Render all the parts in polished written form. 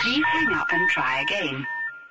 Please hang up and try again.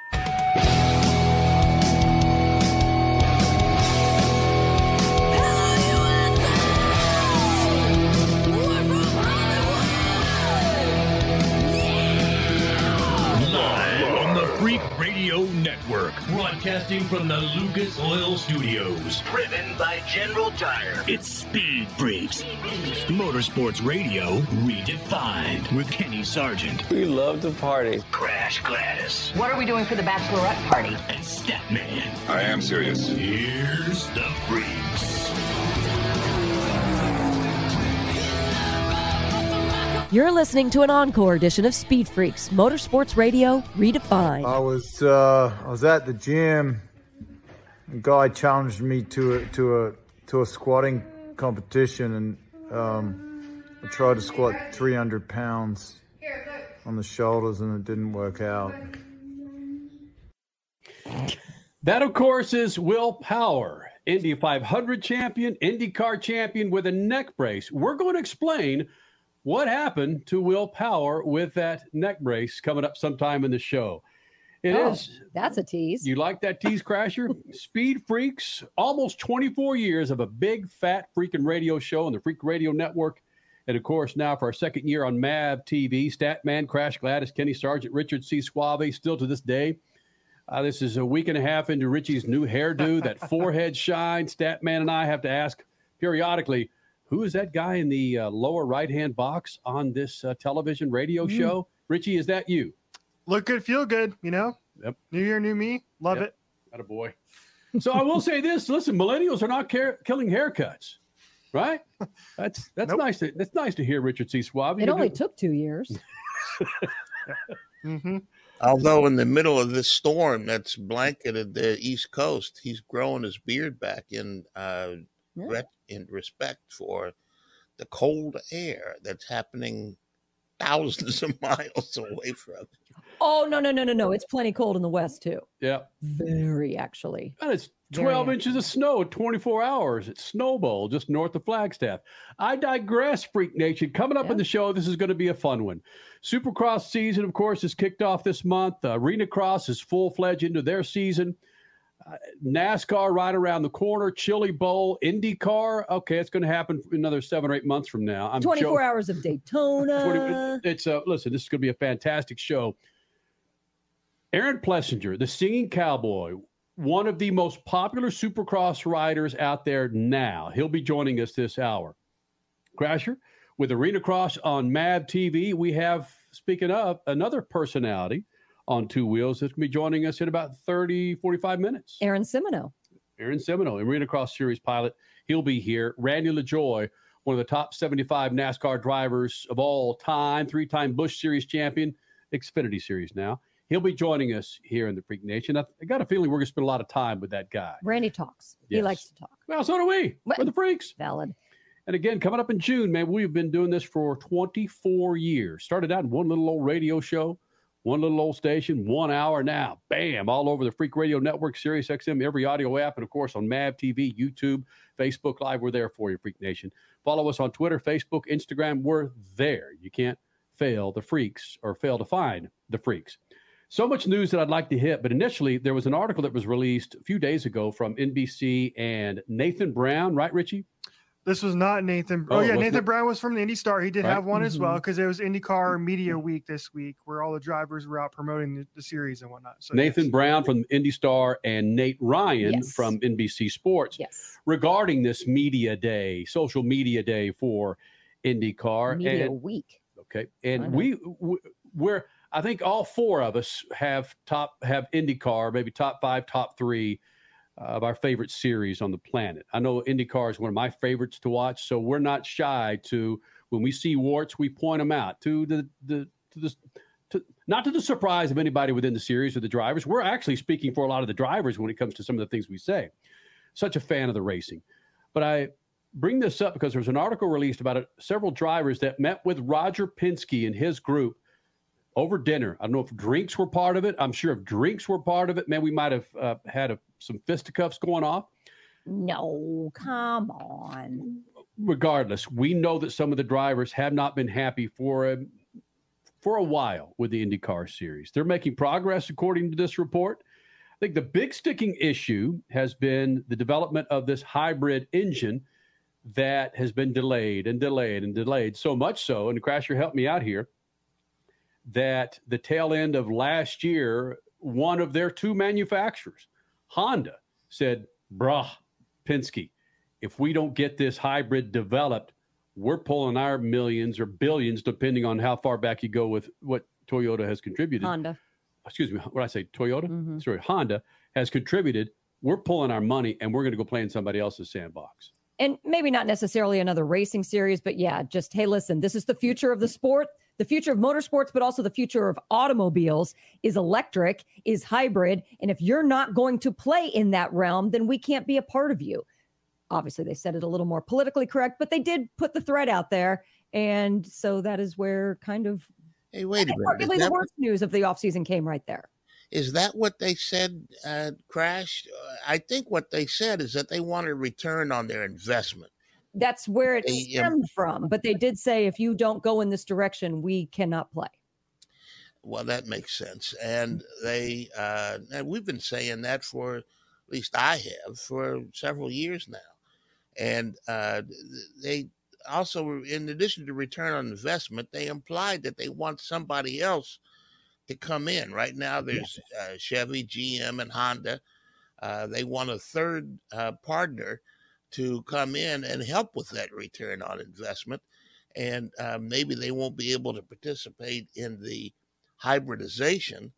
Freak Radio Network, broadcasting from the Lucas Oil Studios. Driven by General Tire. It's Speed Freaks. Motorsports Radio redefined with Kenny Sargent. We love to party. Crash Gladys. What are we doing for the bachelorette party? And Statman. I am serious. Here's the Freaks. You're listening to an encore edition of Speed Freaks, Motorsports Radio redefined. I was at the gym. A guy challenged me to a squatting competition, and I tried to squat 300 pounds on the shoulders, and it didn't work out. That, of course, is Will Power, Indy 500 champion, IndyCar champion with a neck brace. We're going to explain what happened to Will Power with that neck brace coming up sometime in the show. That's a tease. You like that tease, Crasher? Speed Freaks, almost 24 years of a big, fat freaking radio show on the Freak Radio Network. And, of course, now for our second year on MAV TV, Statman, Crash Gladys, Kenny Sargent, Richard C. Suave, still to this day. This is a week and a half into Richie's new hairdo, that forehead shine. Statman and I have to ask periodically, who is that guy in the lower right-hand box on this television radio show? Richie, is that you? Look good, feel good, you know? Yep. New year, new me. Love it. Attaboy. So I will say this. Listen, millennials are not killing haircuts, right? That's nice. That's nice to hear, Richard C. Suave. It only took 2 years. Mm-hmm. Although in the middle of this storm that's blanketed the East Coast, he's growing his beard back in respect for the cold air that's happening thousands of miles away from him. Oh, no. It's plenty cold in the West, too. Yeah. Very, actually. And it's 12 inches of snow in 24 hours. It's Snow Bowl just north of Flagstaff. I digress, Freak Nation. Coming up in the show, this is going to be a fun one. Supercross season, of course, is kicked off this month. Arena Cross is full-fledged into their season. NASCAR right around the corner, Chili Bowl, IndyCar. Okay, it's going to happen another 7 or 8 months from now. 24 hours of Daytona. Listen, this is going to be a fantastic show. Aaron Plessinger, the singing cowboy, one of the most popular Supercross riders out there now. He'll be joining us this hour. Crasher, with Arena Cross on MAV TV, we have, speaking of, another personality on two wheels that's going to be joining us in about 30, 45 minutes. Aaron Semino, Arena Cross Series pilot. He'll be here. Randy LaJoie, one of the top 75 NASCAR drivers of all time, 3-time Busch Series champion, Xfinity Series now. He'll be joining us here in the Freak Nation. I got a feeling we're going to spend a lot of time with that guy. Randy talks. Yes. He likes to talk. Well, so do we. We're the Freaks. Valid. And again, coming up in June, man, we've been doing this for 24 years. Started out in one little old radio show, one little old station, 1 hour. Now, bam, all over the Freak Radio Network, Sirius XM, every audio app, and, of course, on MAV TV, YouTube, Facebook Live. We're there for you, Freak Nation. Follow us on Twitter, Facebook, Instagram. We're there. You can't fail the Freaks or fail to find the Freaks. So much news that I'd like to hit, but initially there was an article that was released a few days ago from NBC and Nathan Brown, right, Richie? This was not Nathan. Nathan Brown was from the Indy Star. He did have one as well because it was IndyCar Media Week this week where all the drivers were out promoting the series and whatnot. So Nathan Brown from Indy Star and Nate Ryan from NBC Sports regarding this media day, social media day for IndyCar. Media Week. Okay. And we're I think all four of us have IndyCar, maybe top 5, top 3 of our favorite series on the planet. I know IndyCar is one of my favorites to watch, so we're not shy to, when we see warts, we point them out to not to the surprise of anybody within the series or the drivers. We're actually speaking for a lot of the drivers when it comes to some of the things we say. Such a fan of the racing. But I bring this up because there was an article released about several drivers that met with Roger Penske and his group over dinner. I don't know if drinks were part of it. I'm sure if drinks were part of it, man, we might have had some fisticuffs going off. No, come on. Regardless, we know that some of the drivers have not been happy for for a while with the IndyCar series. They're making progress, according to this report. I think the big sticking issue has been the development of this hybrid engine that has been delayed and delayed and delayed, so much so, and Crasher, help me out here, that the tail end of last year, one of their two manufacturers, Honda, said, Penske, if we don't get this hybrid developed, we're pulling our millions or billions, depending on how far back you go with what Toyota has contributed. Honda. Excuse me, what did I say? Toyota? Mm-hmm. Sorry, Honda has contributed. We're pulling our money, and we're going to go play in somebody else's sandbox. And maybe not necessarily another racing series, but yeah, just, hey, listen, this is the future of the sport, the future of motorsports, but also the future of automobiles is electric, is hybrid. And if you're not going to play in that realm, then we can't be a part of you. Obviously, they said it a little more politically correct, but they did put the threat out there. And so that is where kind of, hey, wait a minute. arguably the worst news of the offseason came right there. Is that what they said, Crash? I think what they said is that they want a return on their investment. That's where it stemmed from. But they did say, if you don't go in this direction, we cannot play. Well, that makes sense. And they, and we've been saying that for, at least I have, for several years now. And they also, in addition to return on investment, they implied that they want somebody else to come in. Right now, there's Chevy, GM, and Honda. They want a third partner to come in and help with that return on investment. And maybe they won't be able to participate in the hybridization.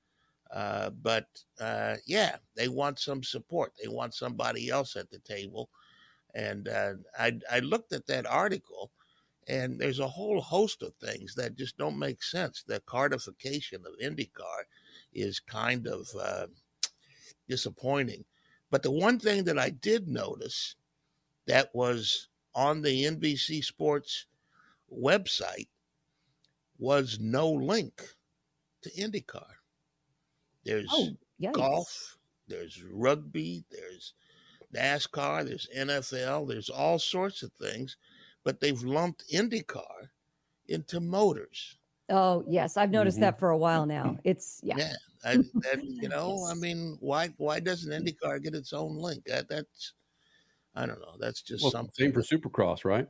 But they want some support. They want somebody else at the table. And I looked at that article, and there's a whole host of things that just don't make sense. The cardification of IndyCar is kind of disappointing. But the one thing that I did notice that was on the NBC Sports website was no link to IndyCar. There's golf, there's rugby, there's NASCAR, there's NFL, there's all sorts of things, but they've lumped IndyCar into motors. Oh, yes. I've noticed that for a while now. It's, I mean, why doesn't IndyCar get its own link? That's, I don't know. That's just something. Same for Supercross, right?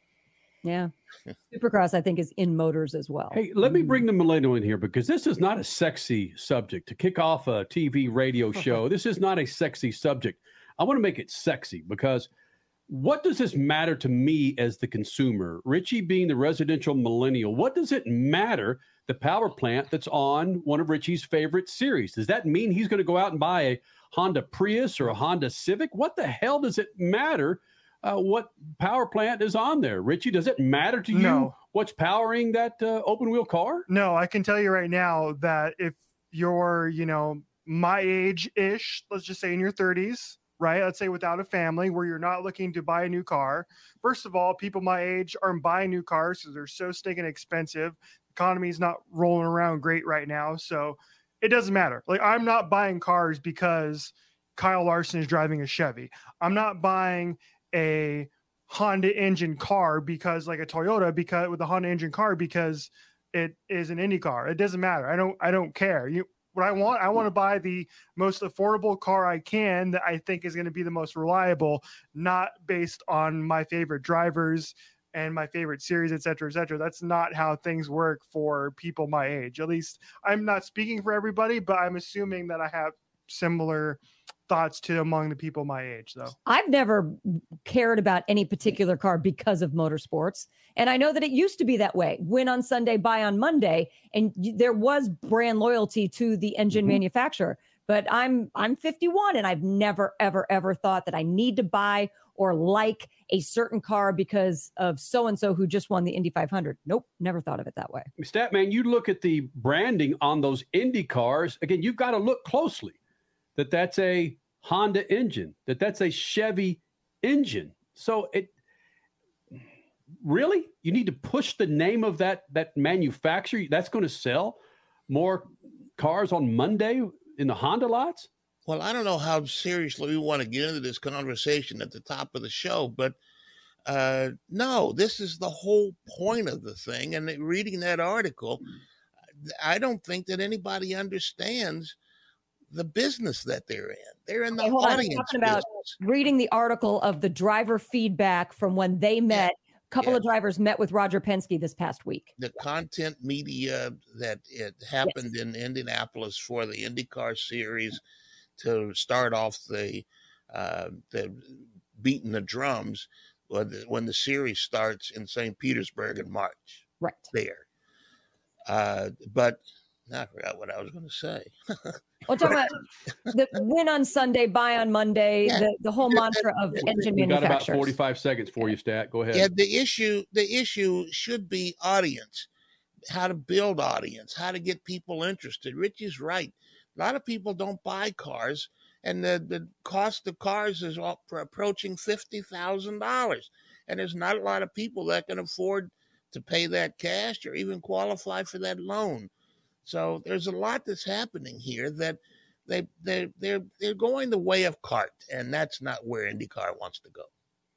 Yeah. Supercross, I think, is in motors as well. Hey, let me bring the millennial in here, because this is not a sexy subject. To kick off a TV radio show, this is not a sexy subject. I want to make it sexy, because what does this matter to me as the consumer? Richie being the residential millennial, what does it matter, the power plant that's on one of Richie's favorite series? Does that mean he's going to go out and buy a Honda Prius or a Honda Civic? What the hell does it matter what power plant is on there? Richie, does it matter to you what's powering that open wheel car? No, I can tell you right now that if you're, my age-ish, let's just say in your 30s, right? Let's say without a family, where you're not looking to buy a new car. First of all, people my age aren't buying new cars because they're so stinking expensive. Economy's not rolling around great right now. So it doesn't matter. Like, I'm not buying cars because Kyle Larson is driving a Chevy. I'm not buying a Honda engine car because, like a Toyota, because with a Honda engine car, because it is an Indy car. It doesn't matter. I don't care. What I want to buy the most affordable car I can that I think is going to be the most reliable, not based on my favorite drivers and my favorite series, et cetera, et cetera. That's not how things work for people my age. At least I'm not speaking for everybody, but I'm assuming that I have similar thoughts to among the people my age, though. I've never cared about any particular car because of motorsports. And I know that it used to be that way. Win on Sunday, buy on Monday. And there was brand loyalty to the engine manufacturer. But I'm 51, and I've never, ever, ever thought that I need to buy or like a certain car because of so-and-so who just won the Indy 500. Nope, never thought of it that way. Statman, you look at the branding on those Indy cars. Again, you've got to look closely that that's a Honda engine, that's a Chevy engine. So really, you need to push the name of that manufacturer. That's going to sell more cars on Monday in the Honda lots? Well, I don't know how seriously we want to get into this conversation at the top of the show, but no, this is the whole point of the thing. And reading that article, I don't think that anybody understands the business that they're in. They're in the hold on. audience Talking about business. reading the article of the driver feedback from when they met. A couple of drivers met with Roger Penske this past week. The content media that it happened in Indianapolis for the IndyCar series to start off the beating the drums when the series starts in St. Petersburg in March. Right. There. But I forgot what I was going to say. We'll talk about the win on Sunday, buy on Monday, the whole mantra of engine manufacturers. We've got about 45 seconds for you, Stat. Go ahead. Yeah, the issue should be audience, how to build audience, how to get people interested. Richie's right. A lot of people don't buy cars, and the cost of cars is approaching $50,000. And there's not a lot of people that can afford to pay that cash or even qualify for that loan. So there's a lot that's happening here that they're going the way of CART, and that's not where IndyCar wants to go.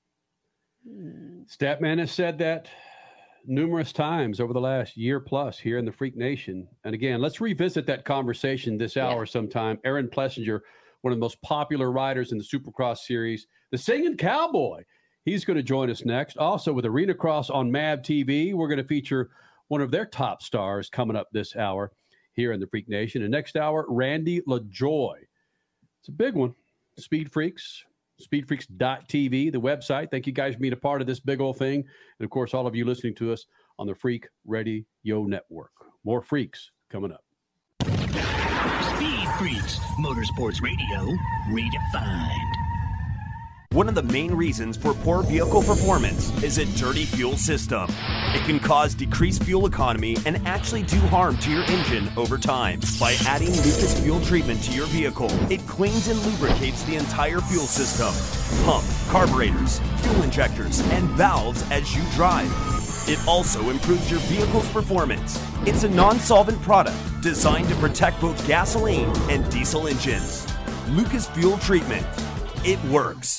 Statman has said that numerous times over the last year plus here in the Freak Nation. And again, let's revisit that conversation this hour sometime. Aaron Plessinger, one of the most popular riders in the Supercross series, the Singing Cowboy. He's going to join us next. Also with Arena Cross on MAV TV, we're going to feature one of their top stars coming up this hour here in the Freak Nation. And next hour, Randy LaJoy. It's a big one. Speed Freaks, speedfreaks.tv, the website. Thank you guys for being a part of this big old thing. And, of course, all of you listening to us on the Freak Radio Network. More Freaks coming up. Speed Freaks, Motorsports Radio, redefined. One of the main reasons for poor vehicle performance is a dirty fuel system. It can cause decreased fuel economy and actually do harm to your engine over time. By adding Lucas Fuel Treatment to your vehicle, it cleans and lubricates the entire fuel system, pump, carburetors, fuel injectors, and valves as you drive. It also improves your vehicle's performance. It's a non-solvent product designed to protect both gasoline and diesel engines. Lucas Fuel Treatment. It works.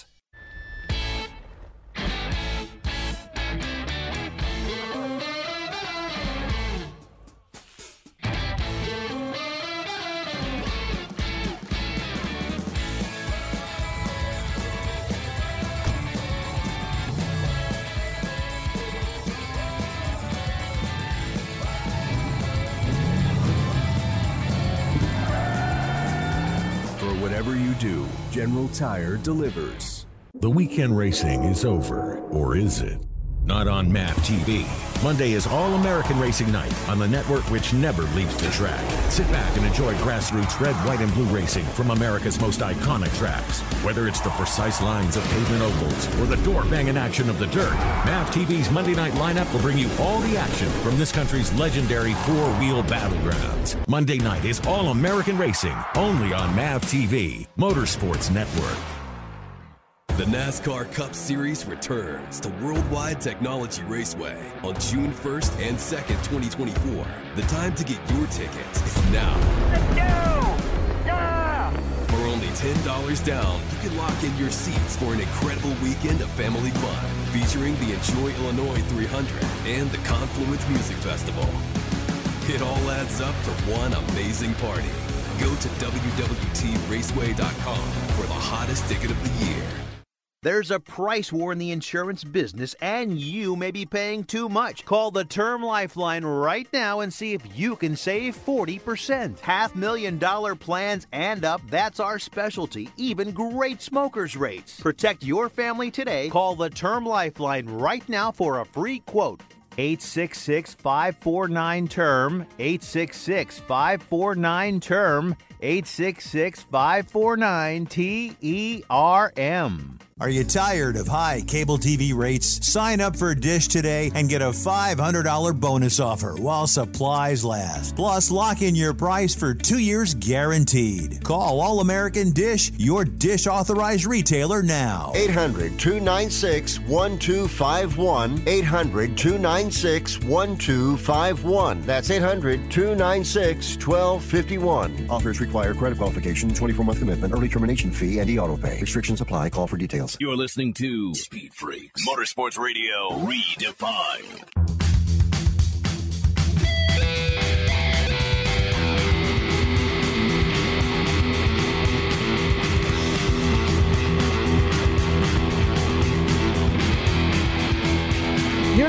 General Tire delivers. The weekend racing is over, or is it? Not on MAP TV. Monday is All-American Racing Night on the network which never leaves the track. Sit back and enjoy grassroots red, white, and blue racing from America's most iconic tracks. Whether it's the precise lines of pavement ovals or the door-banging action of the dirt, MAP TV's Monday night lineup will bring you all the action from this country's legendary four-wheel battlegrounds. Monday night is All-American Racing, only on MAP TV, Motorsports Network. The NASCAR Cup Series returns to Worldwide Technology Raceway on June 1st and 2nd, 2024. The time to get your tickets is now. Let's go! Yeah! For only $10 down, you can lock in your seats for an incredible weekend of family fun, featuring the Enjoy Illinois 300 and the Confluence Music Festival. It all adds up to one amazing party. Go to WWTRaceway.com for the hottest ticket of the year. There's a price war in the insurance business, and you may be paying too much. Call the Term Lifeline right now and see if you can save 40%. $500,000 plans and up, that's our specialty. Even great smokers rates. Protect your family today. Call the Term Lifeline right now for a free quote. 866-549-TERM, 866-549-TERM, 866-549-TERM. Are you tired of high cable TV rates? Sign up for Dish today and get a $500 bonus offer while supplies last. Plus, lock in your price for 2 years guaranteed. Call All-American Dish, your Dish authorized retailer now. 800-296-1251. 800-296-1251. That's 800-296-1251. Offers require credit qualification, 24-month commitment, early termination fee, and e-auto pay. Restrictions apply. Call for details. You're listening to Speed Freaks, Motorsports Radio, redefined.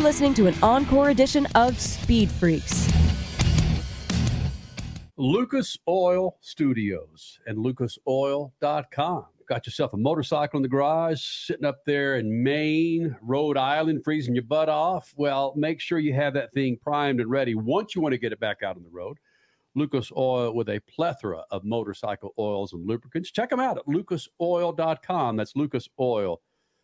listening to an encore edition of Speed Freaks. Lucas Oil Studios and lucasoil.com. Got yourself a motorcycle in the garage, sitting up there in Maine, Rhode Island, freezing your butt off. Well, make sure you have that thing primed and ready once you want to get it back out on the road. Lucas Oil with a plethora of motorcycle oils and lubricants. Check them out at lucasoil.com. That's lucasoil.com.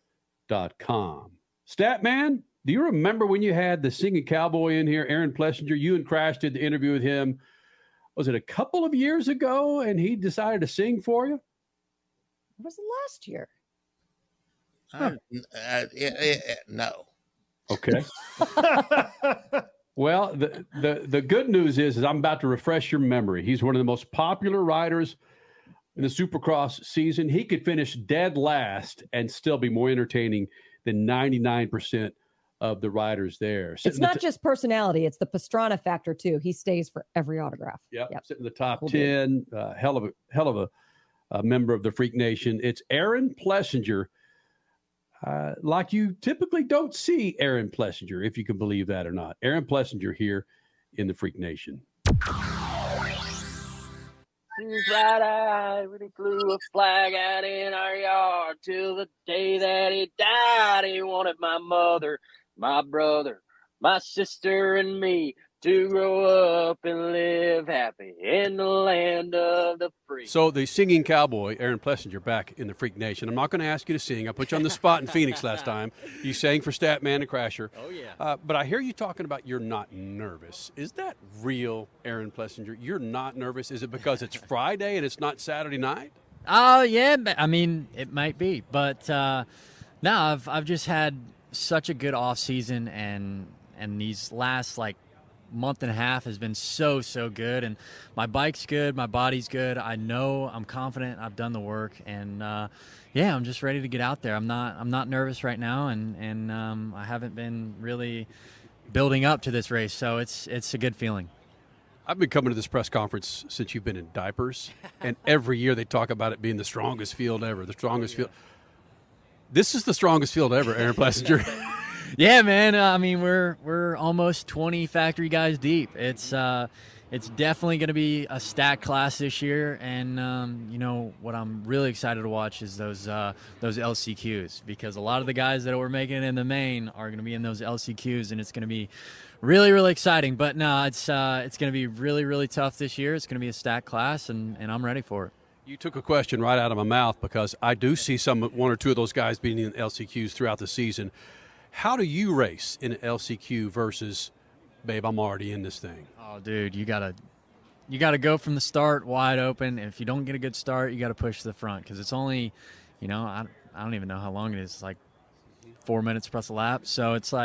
Statman, do you remember when you had the singing cowboy in here, Aaron Plessinger? You and Crash did the interview with him. Was it a couple of years ago, and he decided to sing for you? Was it last year? No. Okay. Well, the good news is I'm about to refresh your memory. He's one of the most popular riders in the Supercross season. He could finish dead last and still be more entertaining than 99% of the riders there. It's not just personality. It's the Pastrana factor, too. He stays for every autograph. Yep. Sitting in the top 10. Hell of a member of the Freak Nation. It's Aaron Plessinger. Like you typically don't see Aaron Plessinger, if you can believe that or not. Aaron Plessinger here in the Freak Nation. His right eye really flew a flag out in our yard till the day that he died. He wanted my mother, my brother, my sister, and me to grow up and live happy in the land of the free. So the singing cowboy, Aaron Plessinger, back in the Freak Nation. I'm not going to ask you to sing. I put you on the spot in Phoenix last time. You sang for Statman and Crasher. Oh, yeah. But I hear you talking about you're not nervous. Is that real, Aaron Plessinger? You're not nervous? Is it because it's Friday and it's not Saturday night? Oh, yeah. I mean, it might be. But, no, I've just had such a good off season, and these last, month and a half has been so good, and my bike's good, my body's good. I know I'm confident, I've done the work, and I'm just ready to get out there. I'm not nervous right now, and I haven't been really building up to this race, so it's a good feeling. I've been coming to this press conference since you've been in diapers, and every year they talk about it being the strongest field ever, field. This is the strongest field ever, Aaron Plessinger. Yeah, man. I mean, we're almost 20 factory guys deep. It's definitely going to be a stacked class this year, and what I'm really excited to watch is those LCQs, because a lot of the guys that we're making in the main are going to be in those LCQs, and it's going to be really, really exciting. But no, it's going to be really, really tough this year. It's going to be a stacked class, and I'm ready for it. You took a question right out of my mouth, because I do see one or two of those guys being in LCQs throughout the season. How do you race in an LCQ versus, babe, I'm already in this thing? Oh, dude, you gotta go from the start wide open. And if you don't get a good start, you got to push to the front, because it's only, I don't even know how long it is. It's like 4 minutes plus a lap. So it's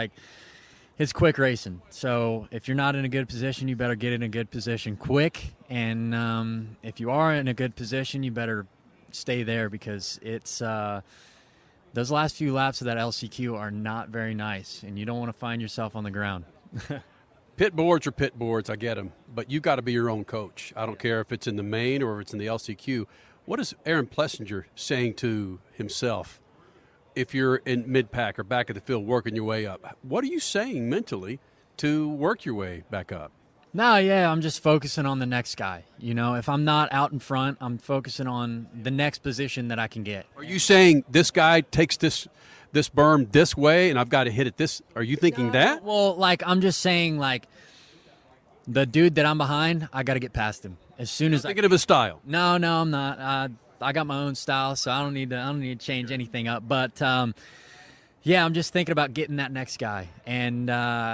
quick racing. So if you're not in a good position, you better get in a good position quick. And if you are in a good position, you better stay there, because it's those last few laps of that LCQ are not very nice, and you don't want to find yourself on the ground. Pit boards are pit boards, I get them, but you got to be your own coach. I don't care if it's in the main or if it's in the LCQ. What is Aaron Plessinger saying to himself if you're in mid-pack or back of the field working your way up? What are you saying mentally to work your way back up? No, yeah, I'm just focusing on the next guy. If I'm not out in front, I'm focusing on the next position that I can get. Are you saying this guy takes this berm this way and I've got to hit it this? Are you thinking that? Well, I'm just saying, the dude that I'm behind, I got to get past him as soon as. Thinking of his style? No, I'm not. I got my own style, so I don't need to change anything up. But yeah, I'm just thinking about getting that next guy, and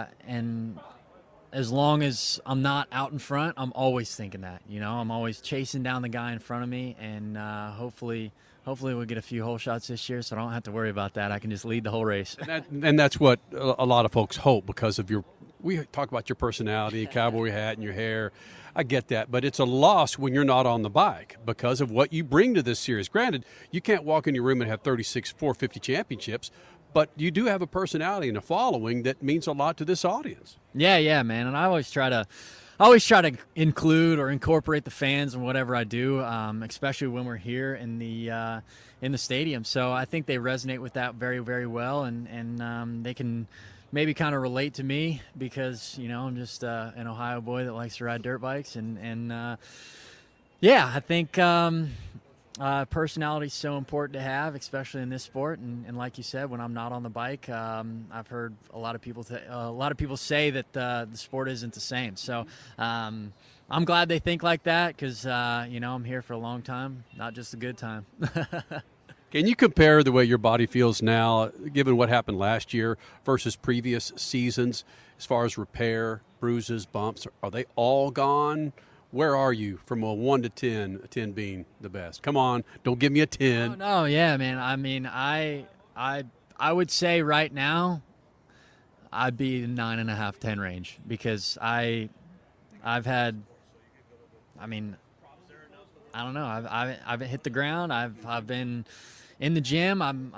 as long as I'm not out in front, I'm always thinking that. I'm always chasing down the guy in front of me, and hopefully we'll get a few hole shots this year, so I don't have to worry about that. I can just lead the whole race. And that's what a lot of folks hope, because of we talk about your personality, cowboy hat, and your hair. I get that, but it's a loss when you're not on the bike because of what you bring to this series. Granted, you can't walk in your room and have 36 450 championships, but you do have a personality and a following that means a lot to this audience. Yeah, man. And I always try to include or incorporate the fans in whatever I do, especially when we're here in the stadium. So I think they resonate with that very, very well, and they can maybe kind of relate to me because, I'm just an Ohio boy that likes to ride dirt bikes. And I think personality is so important to have, especially in this sport. And like you said, when I'm not on the bike, I've heard a lot of people say that the sport isn't the same. So I'm glad they think like that because, I'm here for a long time, not just a good time. Can you compare the way your body feels now, given what happened last year, versus previous seasons as far as repair, bruises, bumps? Are they all gone? Where are you from a 1 to 10, a 10 being the best? Come on, don't give me a 10. Oh, no, yeah, man. I mean, I would say right now I'd be 9.5, 10 range because I've had, I don't know. I've hit the ground. I've been in the gym.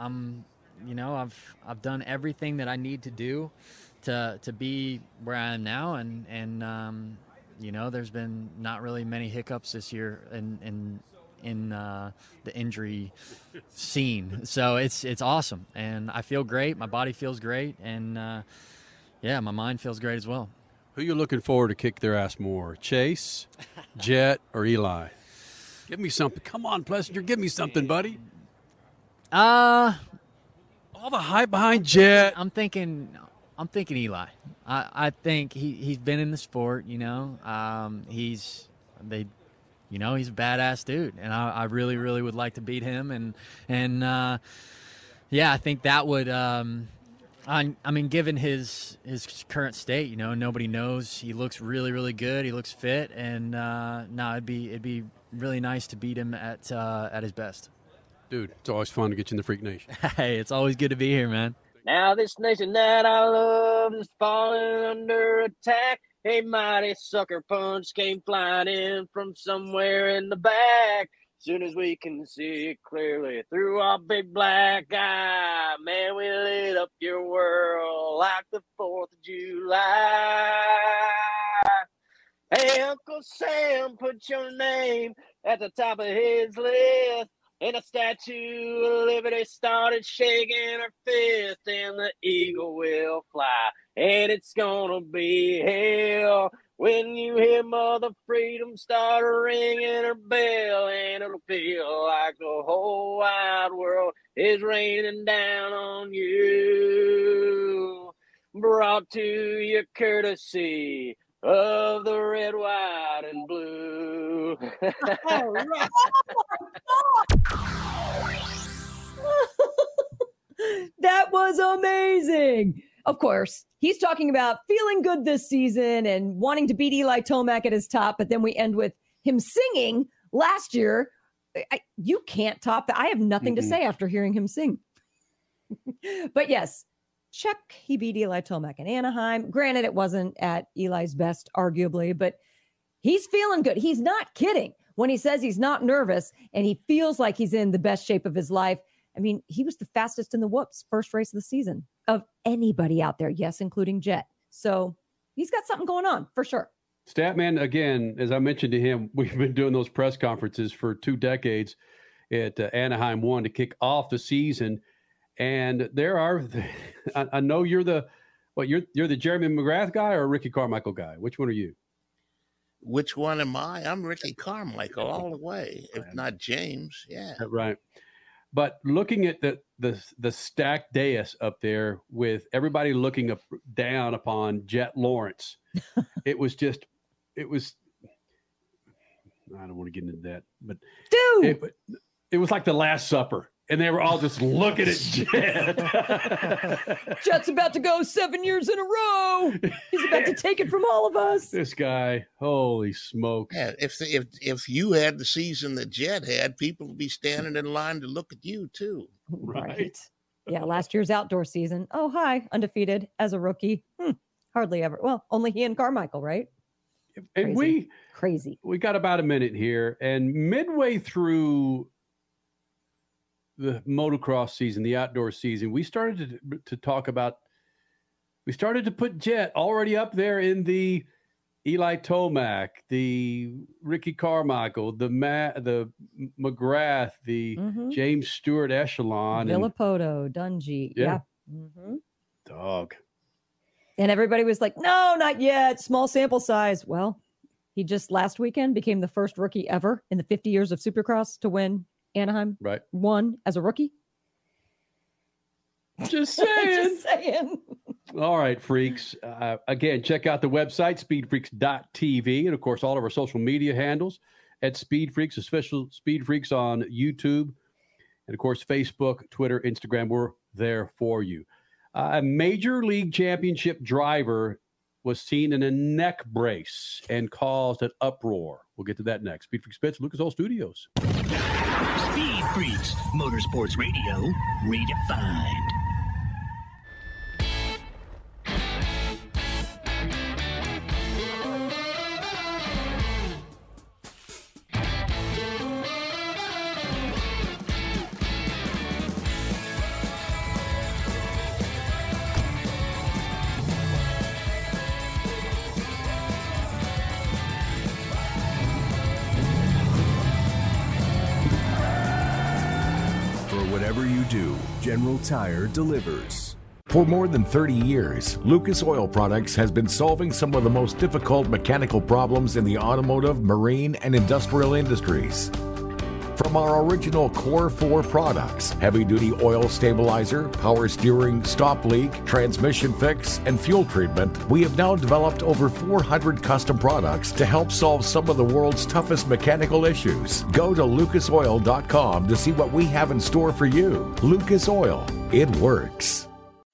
I've done everything that I need to do to be where I am now. And there's been not really many hiccups this year in the injury scene. So it's awesome. And I feel great. My body feels great. And my mind feels great as well. Who are you looking forward to kick their ass more, Chase, Jet, or Eli? Give me something. Come on, Plessinger. Give me something, buddy. All the hype behind Jet. I'm thinking Eli. I think he's been in the sport, he's a badass dude, and I really, really would like to beat him. And I think that would. Given his current state, nobody knows. He looks really, really good. He looks fit, and it'd be really nice to beat him at his best. Dude, it's always fun to get you in the Freak Nation. Hey, it's always good to be here, man. Now this nation that I love is falling under attack. A mighty sucker punch came flying in from somewhere in the back. Soon as we can see it clearly through our big black eye, man, we lit up your world like the 4th of July. Hey, Uncle Sam, put your name at the top of his list. And the Statue of Liberty started shaking her fist, and the eagle will fly, and it's gonna be hell when you hear Mother Freedom start ringing her bell, and it'll feel like the whole wide world is raining down on you. Brought to you courtesy of the red, white, and blue. All right. That was amazing. Of course, he's talking about feeling good this season and wanting to beat Eli Tomac at his top, but then we end with him singing last year. You can't top that. I have nothing to say after hearing him sing. But yes, check. He beat Eli Tomac in Anaheim. Granted, it wasn't at Eli's best, arguably, but he's feeling good. He's not kidding when he says he's not nervous and he feels like he's in the best shape of his life. I mean, he was the fastest in the whoops first race of the season of anybody out there. Yes, including Jet. So he's got something going on for sure. Statman, again, as I mentioned to him, we've been doing those press conferences for 2 decades at Anaheim 1 to kick off the season. And there are, I know you're the Jeremy McGrath guy or Ricky Carmichael guy? Which one are you? Which one am I? I'm Ricky Carmichael all the way, if not James. Yeah. Right. But looking at the stacked dais up there with everybody looking down upon Jet Lawrence, I don't want to get into that, but it was like the Last Supper. And they were all just looking at Jet. Jet's about to go 7 years in a row. He's about to take it from all of us. This guy, holy smokes. Yeah, if you had the season that Jet had, people would be standing in line to look at you too. Right. Yeah, last year's outdoor season. Oh, hi, undefeated as a rookie. Hardly ever. Well, only he and Carmichael, right? And crazy. We got about a minute here. And midway through the motocross season, the outdoor season, we started to talk about, we started to put Jet already up there in the Eli Tomac, the Ricky Carmichael, the McGrath, the James Stewart echelon. Villapoto, Dungey. Yeah. Dog. And everybody was like, no, not yet. Small sample size. Well, he just last weekend became the first rookie ever in the 50 years of Supercross to win Anaheim. Right. Won as a rookie. Just saying. Just saying. All right, freaks. Again, check out the website, speedfreaks.tv. And, of course, all of our social media handles at Speed Freaks, official Speed Freaks on YouTube. And, of course, Facebook, Twitter, Instagram. We're there for you. A Major League Championship driver was seen in a neck brace and caused an uproar. We'll get to that next. Speed Freaks Pits, Lucas Oil Studios. Speed Freaks, Motorsports Radio, redefined. Whatever you do, General Tire delivers. For more than 30 years, Lucas Oil Products has been solving some of the most difficult mechanical problems in the automotive, marine, and industrial industries. From our original Core 4 products, heavy-duty oil stabilizer, power steering, stop leak, transmission fix, and fuel treatment, we have now developed over 400 custom products to help solve some of the world's toughest mechanical issues. Go to lucasoil.com to see what we have in store for you. Lucas Oil, it works.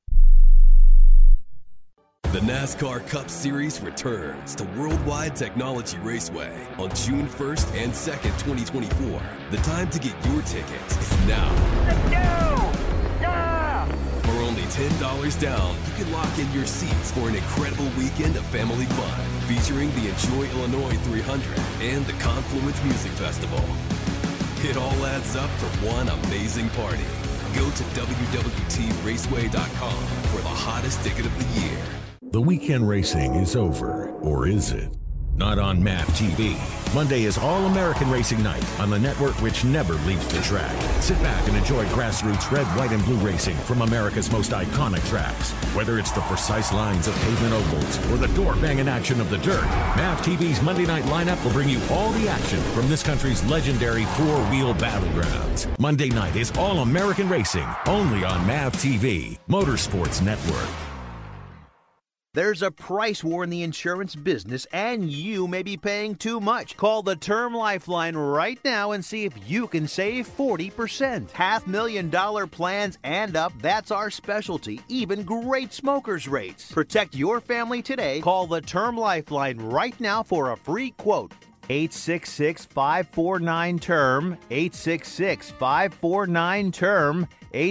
The NASCAR Cup Series returns to Worldwide Technology Raceway on June 1st and 2nd, 2024. The time to get your tickets is now. Let's go! Yeah! For only $10 down, you can lock in your seats for an incredible weekend of family fun, featuring the Enjoy Illinois 300 and the Confluence Music Festival. It all adds up for one amazing party. Go to WWTRaceway.com for the hottest ticket of the year. The weekend racing is over, or is it? Not on MAP TV. Monday is All-American Racing Night on the network which never leaves the track. Sit back and enjoy grassroots red, white, and blue racing from America's most iconic tracks. Whether it's the precise lines of pavement ovals or the door-banging action of the dirt, MAP TV's Monday night lineup will bring you all the action from this country's legendary four-wheel battlegrounds. Monday night is All-American Racing, only on MAP TV, Motorsports Network. There's a price war in the insurance business, and you may be paying too much. Call the Term Lifeline right now and see if you can save 40%. $500,000 plans and up, that's our specialty. Even great smokers rates. Protect your family today. Call the Term Lifeline right now for a free quote. 866-549-TERM, 866-549-TERM,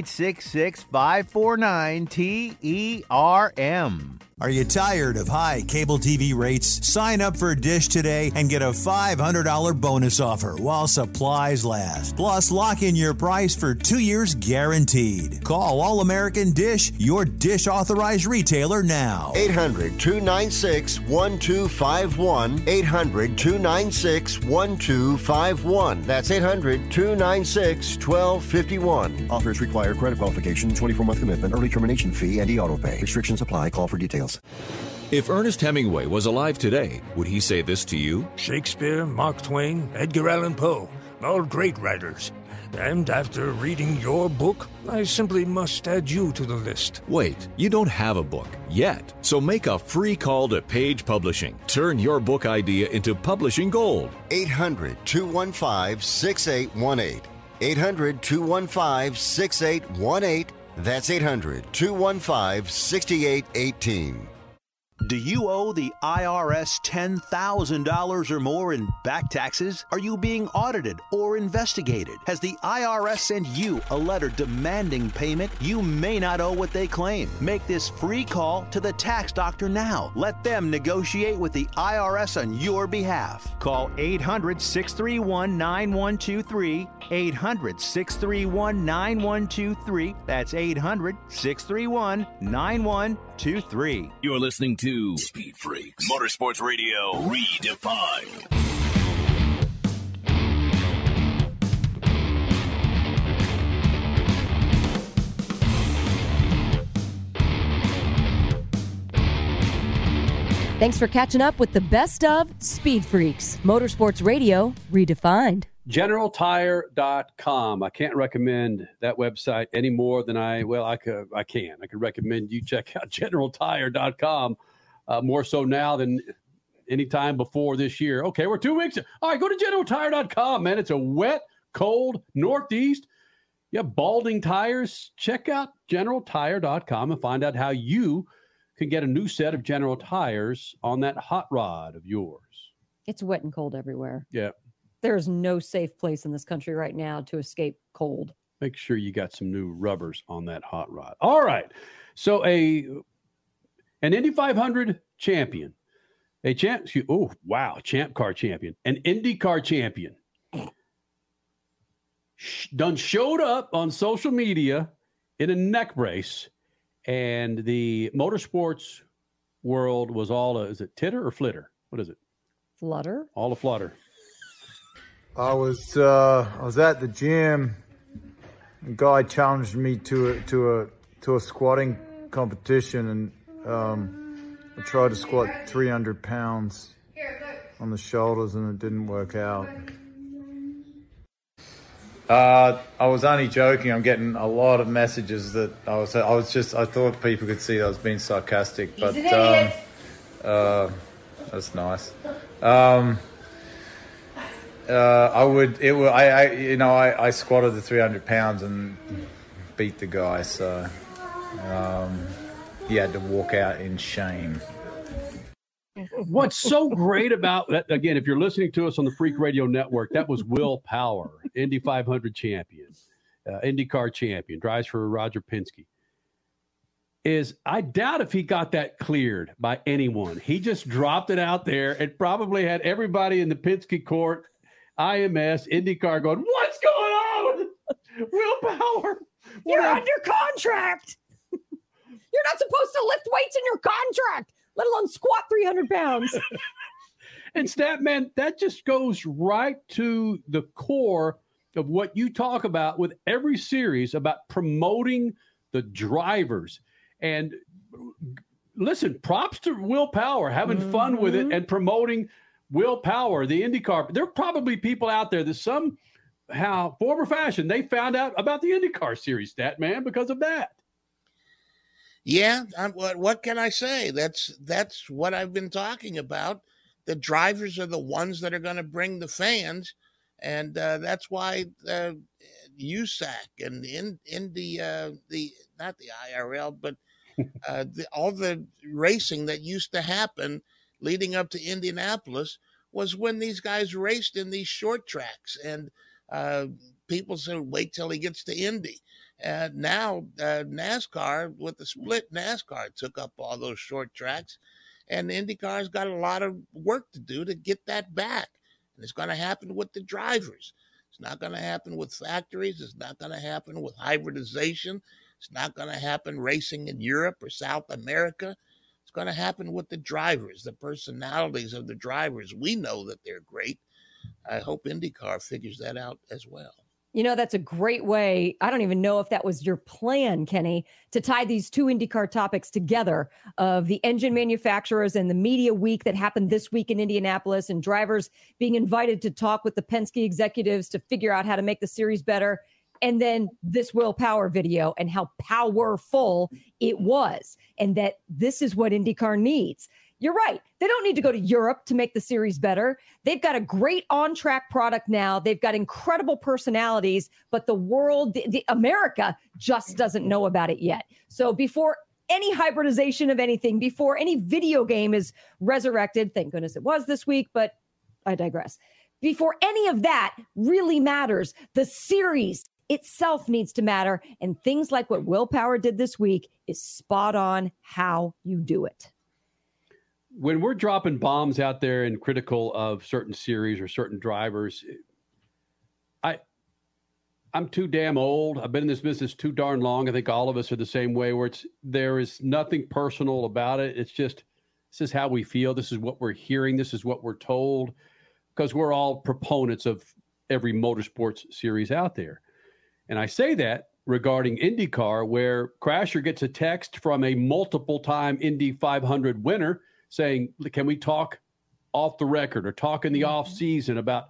866-549-TERM. Are you tired of high cable TV rates? Sign up for Dish today and get a $500 bonus offer while supplies last. Plus, lock in your price for 2 years guaranteed. Call All American Dish, your Dish authorized retailer now. 800-296-1251. 800-296-1251. That's 800-296-1251. Offers require credit qualification, 24-month commitment, early termination fee, and auto pay. Restrictions apply. Call for details. If Ernest Hemingway was alive today, would he say this to you? Shakespeare, Mark Twain, Edgar Allan Poe, all great writers. And after reading your book, I simply must add you to the list. Wait, you don't have a book yet. So make a free call to Page Publishing. Turn your book idea into publishing gold. 800-215-6818. 800-215-6818. That's 800-215-6818. Do you owe the IRS $10,000 or more in back taxes? Are you being audited or investigated? Has the IRS sent you a letter demanding payment? You may not owe what they claim. Make this free call to the tax doctor now. Let them negotiate with the IRS on your behalf. Call 800-631-9123. 800-631-9123. That's 800-631-9123. You're listening to Speed Freaks, Motorsports Radio, redefined. Thanks for catching up with the best of Speed Freaks, Motorsports Radio redefined. GeneralTire.com. I can't recommend that website any more than I could recommend you check out GeneralTire.com more so now than any time before this year. Okay, we're 2 weeks. All right, go to GeneralTire.com, man. It's a wet, cold Northeast. You have balding tires. Check out GeneralTire.com and find out how you can get a new set of General tires on that hot rod of yours. It's wet and cold everywhere. Yeah. There's no safe place in this country right now to escape cold. Make sure you got some new rubbers on that hot rod. All right. So an Indy 500 champion, Champ Car champion, an IndyCar champion, done showed up on social media in a neck brace, and the motorsports world was all is it titter or flitter? What is it? Flutter. All a flutter. I was at the gym. A guy challenged me to a squatting competition, and I tried to squat 300 pounds on the shoulders, and it didn't work out. I was only joking. I'm getting a lot of messages that I thought people could see that I was being sarcastic, but that's nice. I squatted the 300 pounds and beat the guy, so he had to walk out in shame. What's so great about that, again, if you're listening to us on the Freak Radio Network, that was Will Power, Indy 500 champion, IndyCar champion, drives for Roger Penske. Is I doubt if he got that cleared by anyone. He just dropped it out there and probably had everybody in the Penske court, IMS, IndyCar going, what's going on? Will Power. You're under contract. You're not supposed to lift weights in your contract, let alone squat 300 pounds. And Statman, that just goes right to the core of what you talk about with every series about promoting the drivers. And listen, props to Will Power, having fun with it and promoting Will Power, the IndyCar. There are probably people out there that somehow, form or fashion, they found out about the IndyCar series, Statman, because of that. Yeah, what can I say? That's what I've been talking about. The drivers are the ones that are going to bring the fans, and that's why USAC and Indy, not the IRL, but all the racing that used to happen leading up to Indianapolis was when these guys raced in these short tracks, and people said, wait till he gets to Indy. Now NASCAR, with the split, NASCAR took up all those short tracks, and IndyCar's got a lot of work to do to get that back. And it's going to happen with the drivers. It's not going to happen with factories. It's not going to happen with hybridization. It's not going to happen racing in Europe or South America. It's going to happen with the drivers, the personalities of the drivers. We know that they're great. I hope IndyCar figures that out as well. You know, that's a great way. I don't even know if that was your plan, Kenny, to tie these two IndyCar topics together of the engine manufacturers and the media week that happened this week in Indianapolis, and drivers being invited to talk with the Penske executives to figure out how to make the series better. And then this Will Power video and how powerful it was, and that this is what IndyCar needs. You're right. They don't need to go to Europe to make the series better. They've got a great on-track product now. They've got incredible personalities, but the world, the America just doesn't know about it yet. So before any hybridization of anything, before any video game is resurrected, thank goodness it was this week, but I digress. Before any of that really matters, the series itself needs to matter. And things like what Will Power did this week is spot on how you do it. When we're dropping bombs out there and critical of certain series or certain drivers, I'm too damn old. I've been in this business too darn long. I think all of us are the same way, where there is nothing personal about it. It's just, this is how we feel. This is what we're hearing. This is what we're told, because we're all proponents of every motorsports series out there. And I say that regarding IndyCar, where Crasher gets a text from a multiple-time Indy 500 winner saying, can we talk off the record or talk in the off season about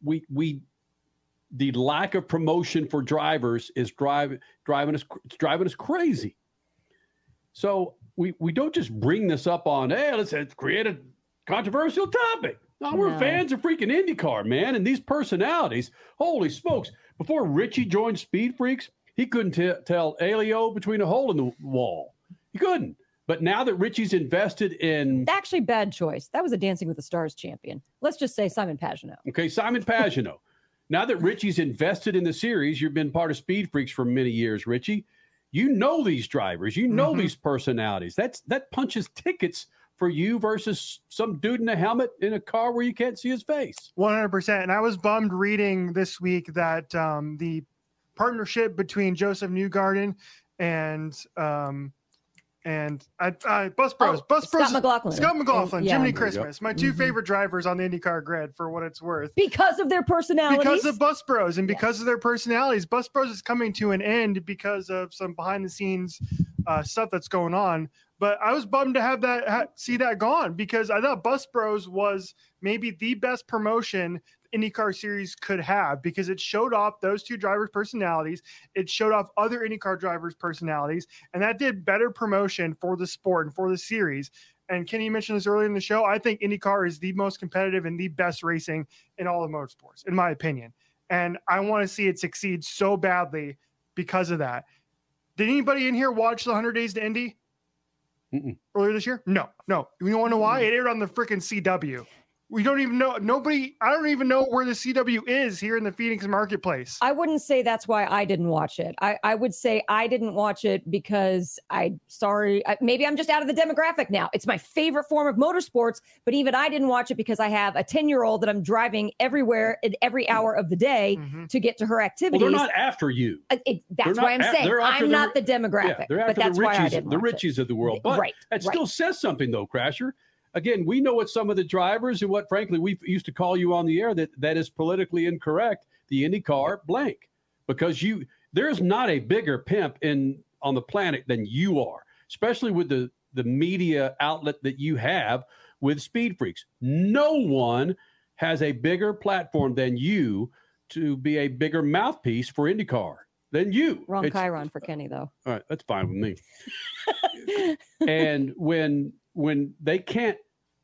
the lack of promotion for drivers is driving us crazy. So we don't just bring this up on, hey, let's create a controversial topic. No, we're fans of freaking IndyCar, man. And these personalities, holy smokes. Before Richie joined Speed Freaks, he couldn't tell Elio between a hole in the wall. He couldn't. But now that Richie's invested in... Actually, bad choice. That was a Dancing with the Stars champion. Let's just say Simon Pagenaud. Okay, Simon Pagenaud. Now that Richie's invested in the series, you've been part of Speed Freaks for many years, Richie. You know these drivers. You know these personalities. That punches tickets for you versus some dude in a helmet in a car where you can't see his face. 100%. And I was bummed reading this week that the partnership between Joseph Newgarden and Bus Bros, Scott McLaughlin, Jiminy Christmas, my two favorite drivers on the IndyCar grid for what it's worth. Because of their personalities. Because of Bus Bros and because of their personalities. Bus Bros is coming to an end because of some behind the scenes stuff that's going on. But I was bummed to have that see that gone because I thought Bus Bros was maybe the best promotion IndyCar series could have because it showed off those two drivers' personalities. It showed off other IndyCar drivers' personalities, and that did better promotion for the sport and for the series. And Kenny mentioned this earlier in the show. I think IndyCar is the most competitive and the best racing in all of motorsports, in my opinion. And I want to see it succeed so badly because of that. Did anybody in here watch the 100 Days to Indy earlier this year? No. You want to know why? It aired on the freaking CW. We don't even know. I don't even know where the CW is here in the Phoenix marketplace. I wouldn't say that's why I didn't watch it. I would say I didn't watch it because maybe I'm just out of the demographic now. It's my favorite form of motorsports, but even I didn't watch it because I have a 10-year-old that I'm driving everywhere at every hour of the day to get to her activities. Well, they're not after you. That's why I'm saying I'm not the demographic. Yeah, they're after but that's the Richies, why I didn't watch Richies of the world. But that still says something, though, Crasher. Again, we know what some of the drivers and what, frankly, we used to call you on the air that is politically incorrect, the IndyCar blank, because there's not a bigger pimp on the planet than you are, especially with the media outlet that you have with Speed Freaks. No one has a bigger platform than you to be a bigger mouthpiece for IndyCar than you. Wrong Chiron for Kenny, though. All right, that's fine with me. And when they can't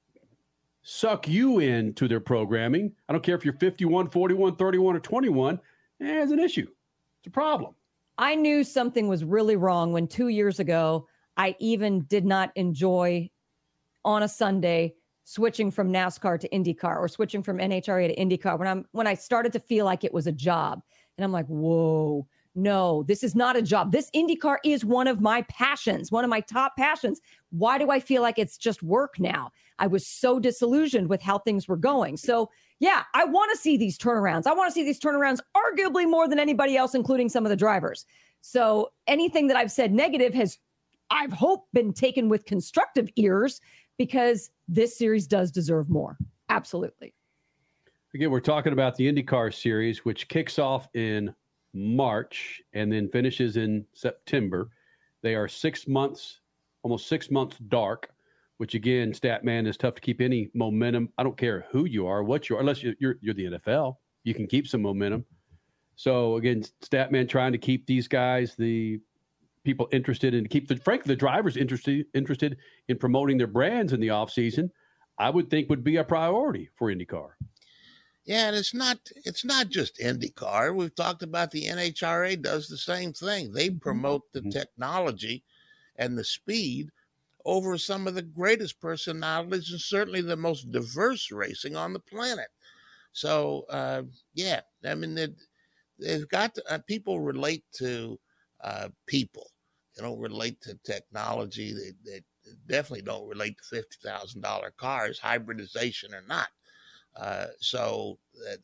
suck you into their programming, I don't care if you're 51, 41, 31, or 21, it's an issue. It's a problem. I knew something was really wrong when 2 years ago, I even did not enjoy on a Sunday switching from NASCAR to IndyCar or switching from NHRA to IndyCar when I started to feel like it was a job. And I'm like, whoa. No, this is not a job. This IndyCar is one of my passions, one of my top passions. Why do I feel like it's just work now? I was so disillusioned with how things were going. So, yeah, I want to see these turnarounds. I want to see these turnarounds arguably more than anybody else, including some of the drivers. So anything that I've said negative has, I've hope, been taken with constructive ears because this series does deserve more. Absolutely. Again, we're talking about the IndyCar series, which kicks off in March and then finishes in September. They are 6 months, almost 6 months dark, which again, Statman, is tough to keep any momentum. I don't care who you are, what you are, unless you're the NFL, you can keep some momentum. So again, Statman trying to keep these guys, the people interested and keep frankly, the drivers interested in promoting their brands in the off season, I would think would be a priority for IndyCar. Yeah, and it's not just IndyCar. We've talked about the NHRA does the same thing. They promote the technology and the speed over some of the greatest personalities and certainly the most diverse racing on the planet. So, yeah, I mean, they've got to, people relate to people. They don't relate to technology. They definitely don't relate to $50,000 cars, hybridization or not. So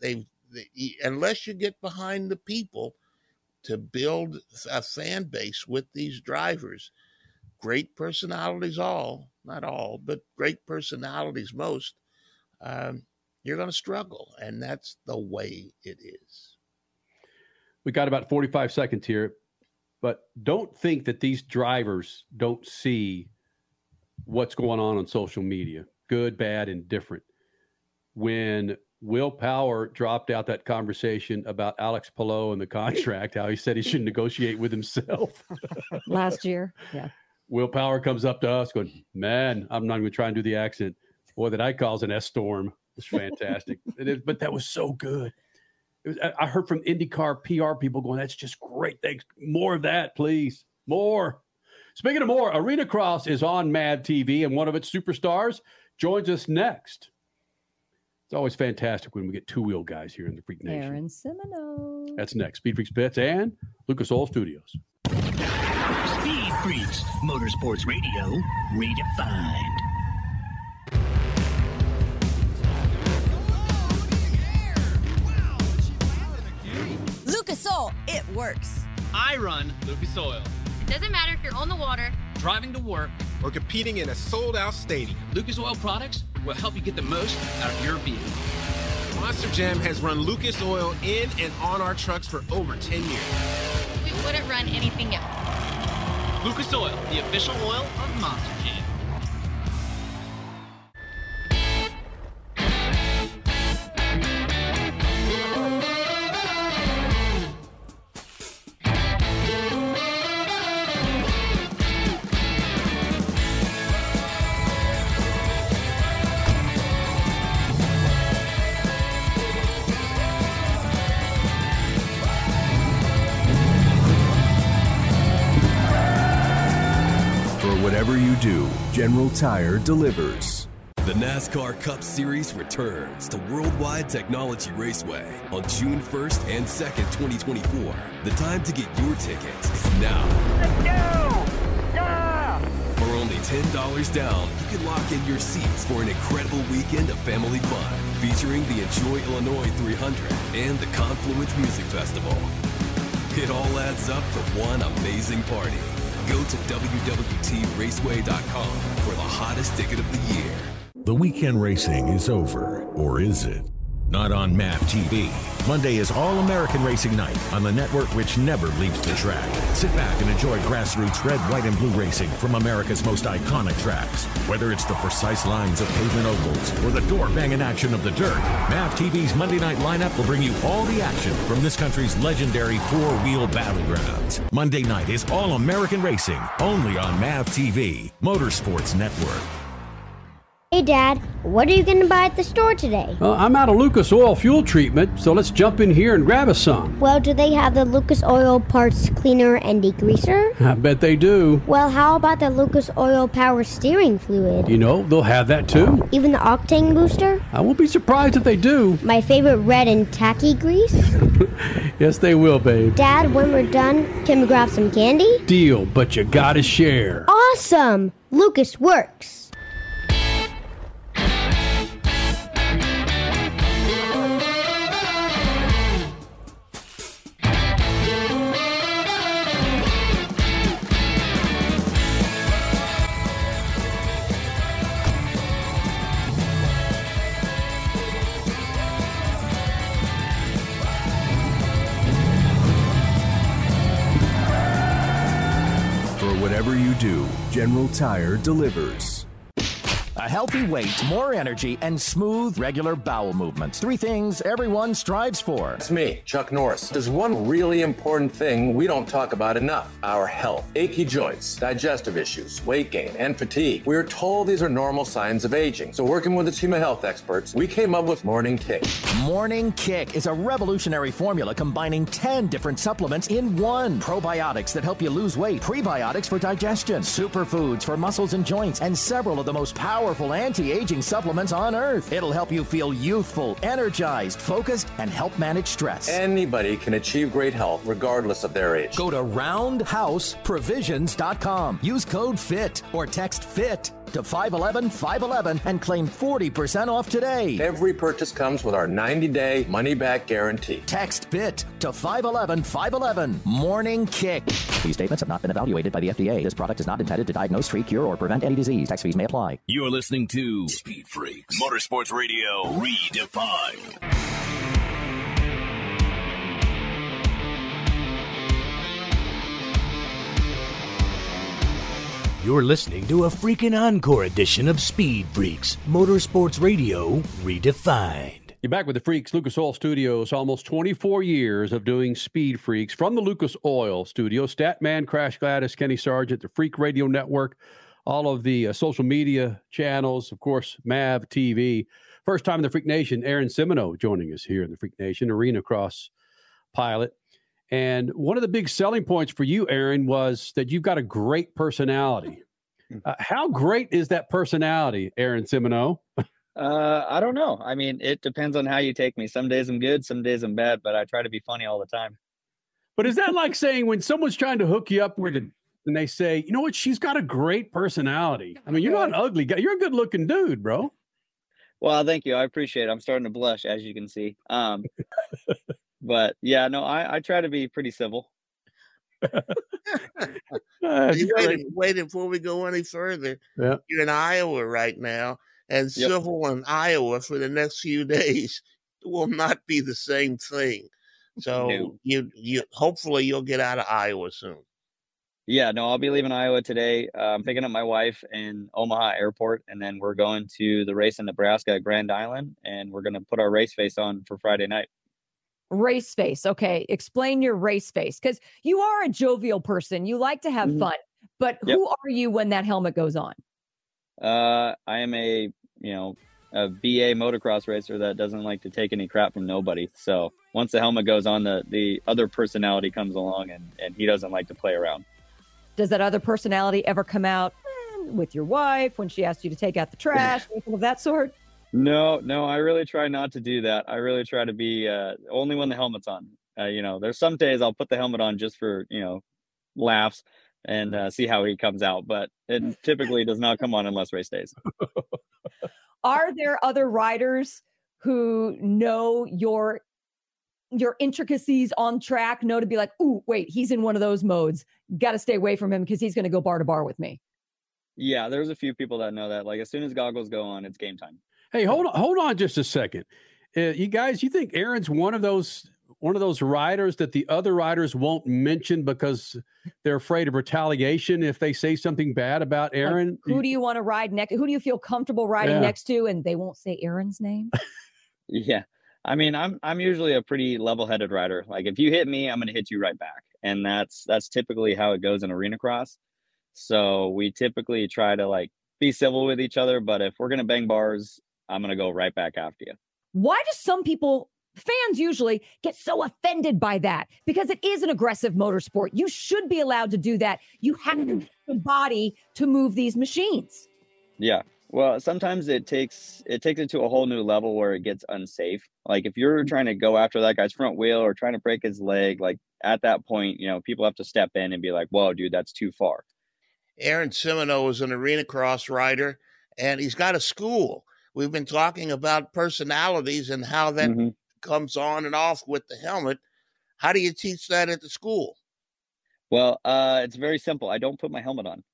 unless you get behind the people to build a fan base with these drivers, great personalities, not all, but great personalities most, you're going to struggle. And that's the way it is. We got about 45 seconds here, but don't think that these drivers don't see what's going on social media, good, bad, and different. When Will Power dropped out that conversation about Alex Palou and the contract, how he said he should negotiate with himself last year. Yeah. Will Power comes up to us going, man, I'm not going to try and do the accent. Boy, that I calls an S-storm. It's fantastic. But that was so good. I heard from IndyCar PR people going, that's just great. Thanks. More of that, please. More. Speaking of more, Arena Cross is on MAV TV, and one of its superstars joins us next. It's always fantastic when we get two-wheel guys here in the Freak Nation. Aaron Semino. That's next. Speed Freaks Pits and Lucas Oil Studios. Speed Freaks, Motorsports Radio, redefined. Lucas Oil, it works. I run Lucas Oil. It doesn't matter if you're on the water, driving to work, or competing in a sold-out stadium. Lucas Oil products will help you get the most out of your vehicle. Monster Jam has run Lucas Oil in and on our trucks for over 10 years. We wouldn't run anything else. Lucas Oil, the official oil of Monster Jam. Whatever you do, General Tire delivers. The NASCAR Cup Series returns to Worldwide Technology Raceway on June 1st and 2nd, 2024. The time to get your tickets is now. Let's go! Yeah! For only $10 down, you can lock in your seats for an incredible weekend of family fun, featuring the Enjoy Illinois 300 and the Confluence Music Festival. It all adds up for one amazing party. Go to WWTRaceway.com for the hottest ticket of the year. The weekend racing is over, or is it? Not on MAV TV. Monday is All-American Racing Night on the network which never leaves the track. Sit back and enjoy grassroots red, white, and blue racing from America's most iconic tracks. Whether it's the precise lines of pavement ovals or the door-banging action of the dirt, MAV TV's Monday night lineup will bring you all the action from this country's legendary four-wheel battlegrounds. Monday night is All-American Racing, only on MAV TV, Motorsports Network. Hey, Dad, what are you going to buy at the store today? I'm out of Lucas Oil fuel treatment, so let's jump in here and grab us some. Well, do they have the Lucas Oil parts cleaner and degreaser? I bet they do. Well, how about the Lucas Oil power steering fluid? You know, they'll have that too. Even the octane booster? I won't be surprised if they do. My favorite red and tacky grease? Yes, they will, babe. Dad, when we're done, can we grab some candy? Deal, but you gotta share. Awesome! Lucas works. Whatever you do, General Tire delivers. A healthy weight, more energy, and smooth, regular bowel movements. Three things everyone strives for. It's me, Chuck Norris. There's one really important thing we don't talk about enough: our health. Achy joints, digestive issues, weight gain, and fatigue. We're told these are normal signs of aging. So working with a team of health experts, we came up with Morning Kick. Morning Kick is a revolutionary formula combining 10 different supplements in one. Probiotics that help you lose weight, prebiotics for digestion, superfoods for muscles and joints, and several of the most powerful anti-aging supplements on earth. It'll help you feel youthful, energized, focused, and help manage stress. Anybody can achieve great health regardless of their age. Go to roundhouseprovisions.com. Use code FIT or text FIT to 511-511 and claim 40% off today. Every purchase comes with our 90-day money-back guarantee. Text FIT to 511-511. Morning Kick. These statements have not been evaluated by the FDA. This product is not intended to diagnose, treat, cure, or prevent any disease. Tax fees may apply. You're listening to Speed Freaks, Motorsports Radio redefined. You're listening to a freaking encore edition of Speed Freaks, Motorsports Radio Redefined. You're back with the Freaks, Lucas Oil Studios. Almost 24 years of doing Speed Freaks from the Lucas Oil Studio. Statman, Crash Gladys, Kenny Sargent, the Freak Radio Network, all of the social media channels, of course, MAV TV. First time in the Freak Nation, Aaron Semino joining us here in the Freak Nation, arena cross pilot. And one of the big selling points for you, Aaron, was that you've got a great personality. How great is that personality, Aaron Semino? I don't know. I mean, it depends on how you take me. Some days I'm good, some days I'm bad, but I try to be funny all the time. But is that like saying when someone's trying to hook you up with it and they say, you know what, she's got a great personality. I mean, you're not an ugly guy. You're a good looking dude, bro. Well, thank you. I appreciate it. I'm starting to blush, as you can see. But yeah, no, I try to be pretty civil. Wait, before we go any further. Yeah. You're in Iowa right now. And civil in Iowa for the next few days will not be the same thing. So you hopefully you'll get out of Iowa soon. Yeah, no, I'll be leaving Iowa today. I'm picking up my wife in Omaha Airport, and then we're going to the race in Nebraska at Grand Island, and we're going to put our race face on for Friday night. Race face. Okay. Explain your race face, because you are a jovial person. You like to have fun, but who are you when that helmet goes on? I am a BA motocross racer that doesn't like to take any crap from nobody. So once the helmet goes on, the other personality comes along, and he doesn't like to play around. Does that other personality ever come out with your wife when she asks you to take out the trash, anything of that sort? No, I really try not to do that. I really try to be only when the helmet's on. There's some days I'll put the helmet on just for, laughs and see how he comes out. But it typically does not come on unless race days. Are there other riders who know your intricacies on track, know to be like, ooh, wait, he's in one of those modes. Got to stay away from him because he's going to go bar to bar with me? Yeah, there's a few people that know that. Like, as soon as goggles go on, it's game time. Hey, hold on just a second. You guys, you think Aaron's one of those riders that the other riders won't mention because they're afraid of retaliation if they say something bad about Aaron? Like, who do you want to ride next? Who do you feel comfortable riding next to? And they won't say Aaron's name? Yeah. I mean, I'm usually a pretty level-headed rider. Like, if you hit me, I'm going to hit you right back. And that's typically how it goes in arena cross. So we typically try to be civil with each other, but if we're going to bang bars, I'm going to go right back after you. Why do some people, fans usually, get so offended by that? Because it is an aggressive motorsport. You should be allowed to do that. You have to use the body to move these machines. Yeah. Well, sometimes it takes it to a whole new level where it gets unsafe. Like, if you're trying to go after that guy's front wheel or trying to break his leg, like, at that point, people have to step in and be like, whoa, dude, that's too far. Aaron Semino is an arena cross rider, and he's got a school. We've been talking about personalities and how that comes on and off with the helmet. How do you teach that at the school? Well, it's very simple. I don't put my helmet on.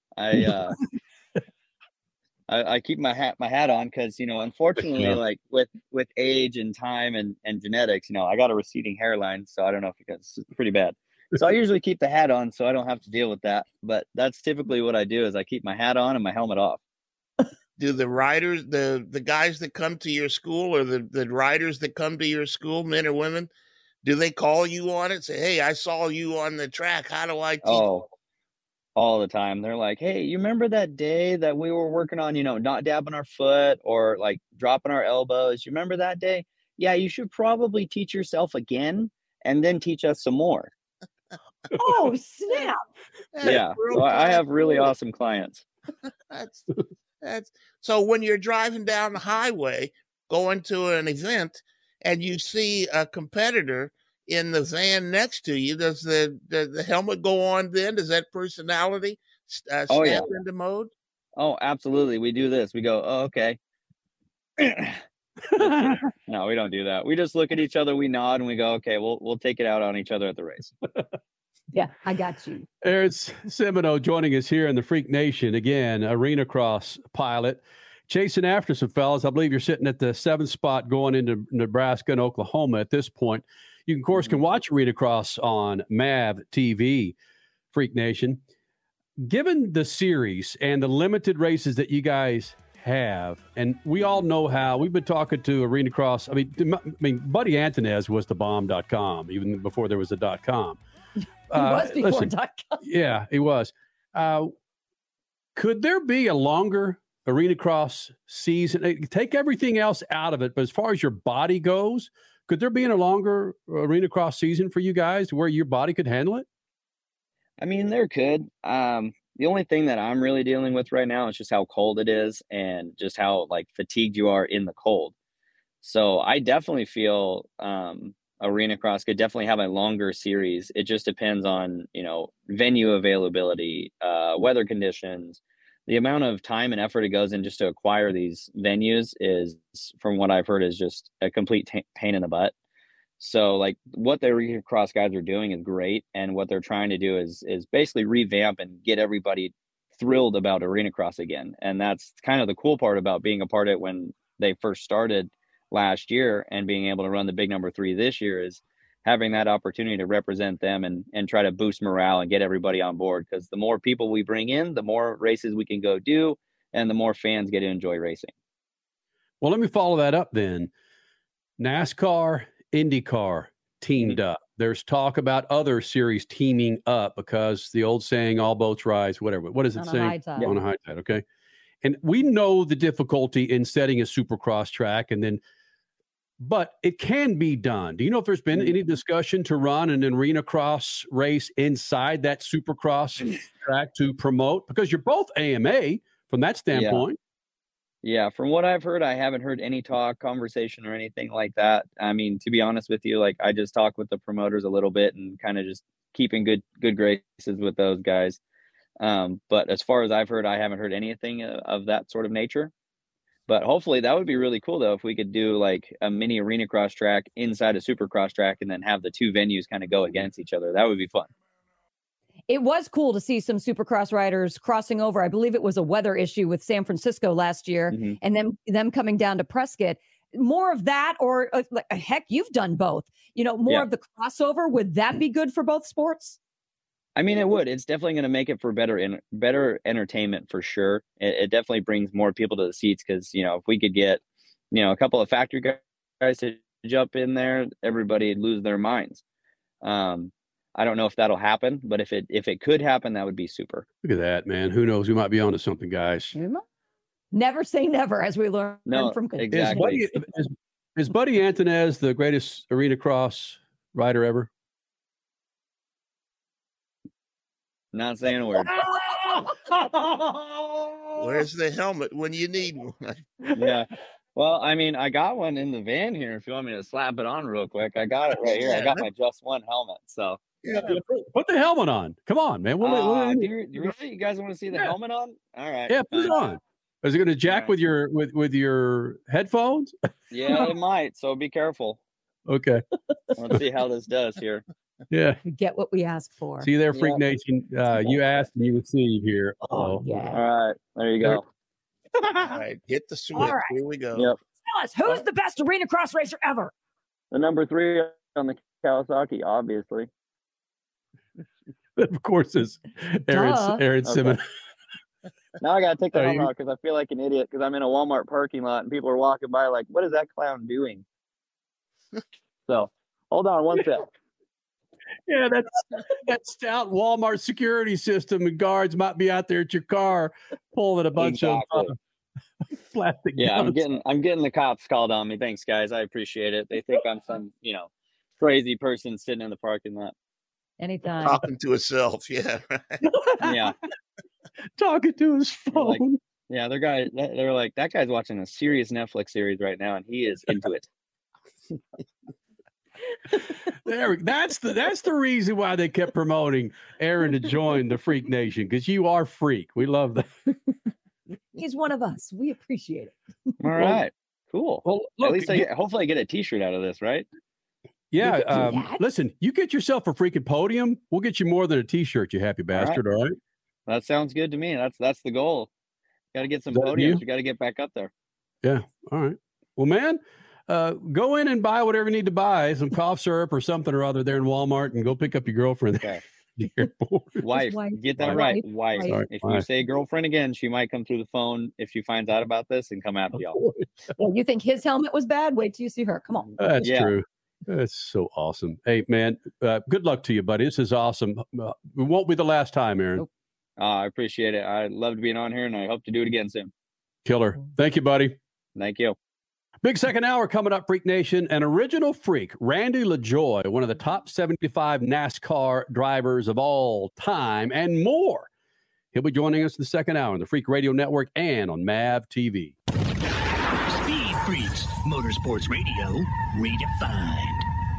I keep my hat on because, unfortunately, like with age and time and genetics, I got a receding hairline, so I don't know if it's pretty bad. So I usually keep the hat on so I don't have to deal with that. But that's typically what I do is I keep my hat on and my helmet off. Do the riders, the guys that come to your school, or the riders that come to your school, men or women, do they call you on it? Say, hey, I saw you on the track. How do I teach? Oh, all the time. They're like, hey, you remember that day that we were working on, not dabbing our foot or like dropping our elbows? You remember that day? Yeah, you should probably teach yourself again and then teach us some more. Oh, snap. Yeah. So I have really awesome clients. That's so when you're driving down the highway, going to an event, and you see a competitor in the van next to you, does the helmet go on then? Does that personality snap into mode? Oh, absolutely. We do this. We go, oh, okay. No, we don't do that. We just look at each other, we nod, and we go, okay, we'll take it out on each other at the race. Yeah, I got you. Aaron Semino joining us here in the Freak Nation. Again, arena cross pilot. Chasing after some fellas. I believe you're sitting at the 7th spot going into Nebraska and Oklahoma at this point. You, of course, can watch arena cross on MAV TV, Freak Nation. given the series and the limited races that you guys have, and we all know how we've been talking to Arena Cross. I mean, Buddy Antunez was the bomb.com even before there was a .com. He was before listen, .com. Yeah, he was. Could there be a longer Arena Cross season? Take everything else out of it, but as far as your body goes, could there be a longer Arena Cross season for you guys where your body could handle it? I mean, there could. The only thing that I'm really dealing with right now is just how cold it is and just how like fatigued you are in the cold. So I definitely feel Arena Cross could definitely have a longer series. It just depends on, venue availability, weather conditions. The amount of time and effort it goes in just to acquire these venues is, from what I've heard, is just a complete pain in the butt. So like what the Arena Cross guys are doing is great. And what they're trying to do is basically revamp and get everybody thrilled about Arena Cross again. And that's kind of the cool part about being a part of it when they first started last year and being able to run the big number 3 this year is having that opportunity to represent them and try to boost morale and get everybody on board. Because the more people we bring in, the more races we can go do and the more fans get to enjoy racing. Well, let me follow that up then. NASCAR, IndyCar teamed up. There's talk about other series teaming up because the old saying, all boats rise, whatever. What does it say? On a high tide. Okay. And we know the difficulty in setting a supercross track but it can be done. Do you know if there's been any discussion to run an Arena Cross race inside that supercross track to promote? Because you're both AMA from that standpoint. Yeah, from what I've heard, I haven't heard any conversation or anything like that. I mean, to be honest with you, like I just talk with the promoters a little bit and kind of just keeping good graces with those guys. But as far as I've heard, I haven't heard anything of that sort of nature. But hopefully that would be really cool, though, if we could do like a mini Arena Cross track inside a Supercross track and then have the two venues kind of go against each other. That would be fun. It was cool to see some Supercross riders crossing over. I believe it was a weather issue with San Francisco last year, and then them coming down to Prescott. More of that, or heck, you've done both. More of the crossover. Would that be good for both sports? I mean, it would. It's definitely going to make it for better entertainment for sure. It definitely brings more people to the seats because, if we could get, a couple of factory guys to jump in there, everybody would lose their minds. I don't know if that'll happen, but if it could happen, that would be super. Look at that, man. Who knows? We might be onto something, guys. Never say never, as we learn from exactly. Is Buddy Antunez the greatest Arena Cross rider ever? Not saying a word. Where's the helmet when you need one? Yeah. Well, I mean, I got one in the van here. If you want me to slap it on real quick, I got it right here. I got my Just One helmet. So put the helmet on. Come on, man. Really? You guys want to see the helmet on? All right. Yeah, put it on. Is it going to jack with your headphones? Yeah, it might. So be careful. Okay. Let's see how this does here. Yeah. We get what we ask for. See there, Freak Nation. You asked and you receive here. Oh, yeah. All right. There you go. All right. Hit the switch. Right. Here we go. Yep. Tell us, who's the best Arena Cross racer ever? The number 3 on the Kawasaki, obviously. Of course, is Aaron Simmons. Now I got to take the helmet off because I feel like an idiot because I'm in a Walmart parking lot and people are walking by like, what is that clown doing? So hold on one sec. Yeah, that stout Walmart security system and guards might be out there at your car pulling a bunch of plastic. Yeah, guns. I'm getting the cops called on me. Thanks, guys. I appreciate it. They think I'm some, crazy person sitting in the parking lot. Anytime. Talking to himself. Yeah. Right. Yeah. Talking to his phone. They're like, that guy's watching a serious Netflix series right now and he is into it. That's the reason why they kept promoting Aaron to join the Freak Nation, because you are freak. We love that. He's one of us. We appreciate it. All right. Cool. Well, look, at least hopefully I get a t-shirt out of this, right? Yeah. Listen, you get yourself a freaking podium. We'll get you more than a t-shirt, you happy bastard. All right. That sounds good to me. That's the goal. Got to get some podiums. We got to get back up there. Yeah. All right. Well, man, go in and buy whatever you need to buy, some cough syrup or something or other there in Walmart, and go pick up your girlfriend. Okay. Wife. Get that right. Wife. Sorry, If wife. you say girlfriend again, she might come through the phone if she finds out about this and come after y'all. Well, you think his helmet was bad? Wait till you see her. Come on. That's true. That's so awesome. Hey, man, good luck to you, buddy. This is awesome. It won't be the last time, Aaron. I appreciate it. I loved being on here, and I hope to do it again soon. Killer. Thank you, buddy. Thank you. Big second hour coming up, Freak Nation. An original freak, Randy LaJoy, one of the top 75 NASCAR drivers of all time, and more. He'll be joining us in the second hour on the Freak Radio Network and on MAV TV. Speed Freaks, Motorsports Radio, redefined.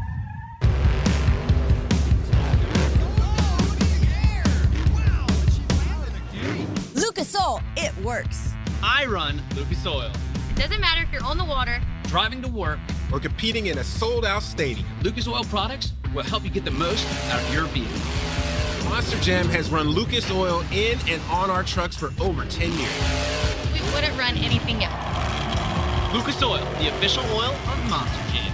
Lucas Oil, it works. I run Lucas Oil. It doesn't matter if you're on the water, Driving to work, or competing in a sold-out stadium. Lucas Oil products will help you get the most out of your vehicle. Monster Jam has run Lucas Oil in and on our trucks for over 10 years. we wouldn't run anything else. Lucas Oil, the official oil of Monster Jam.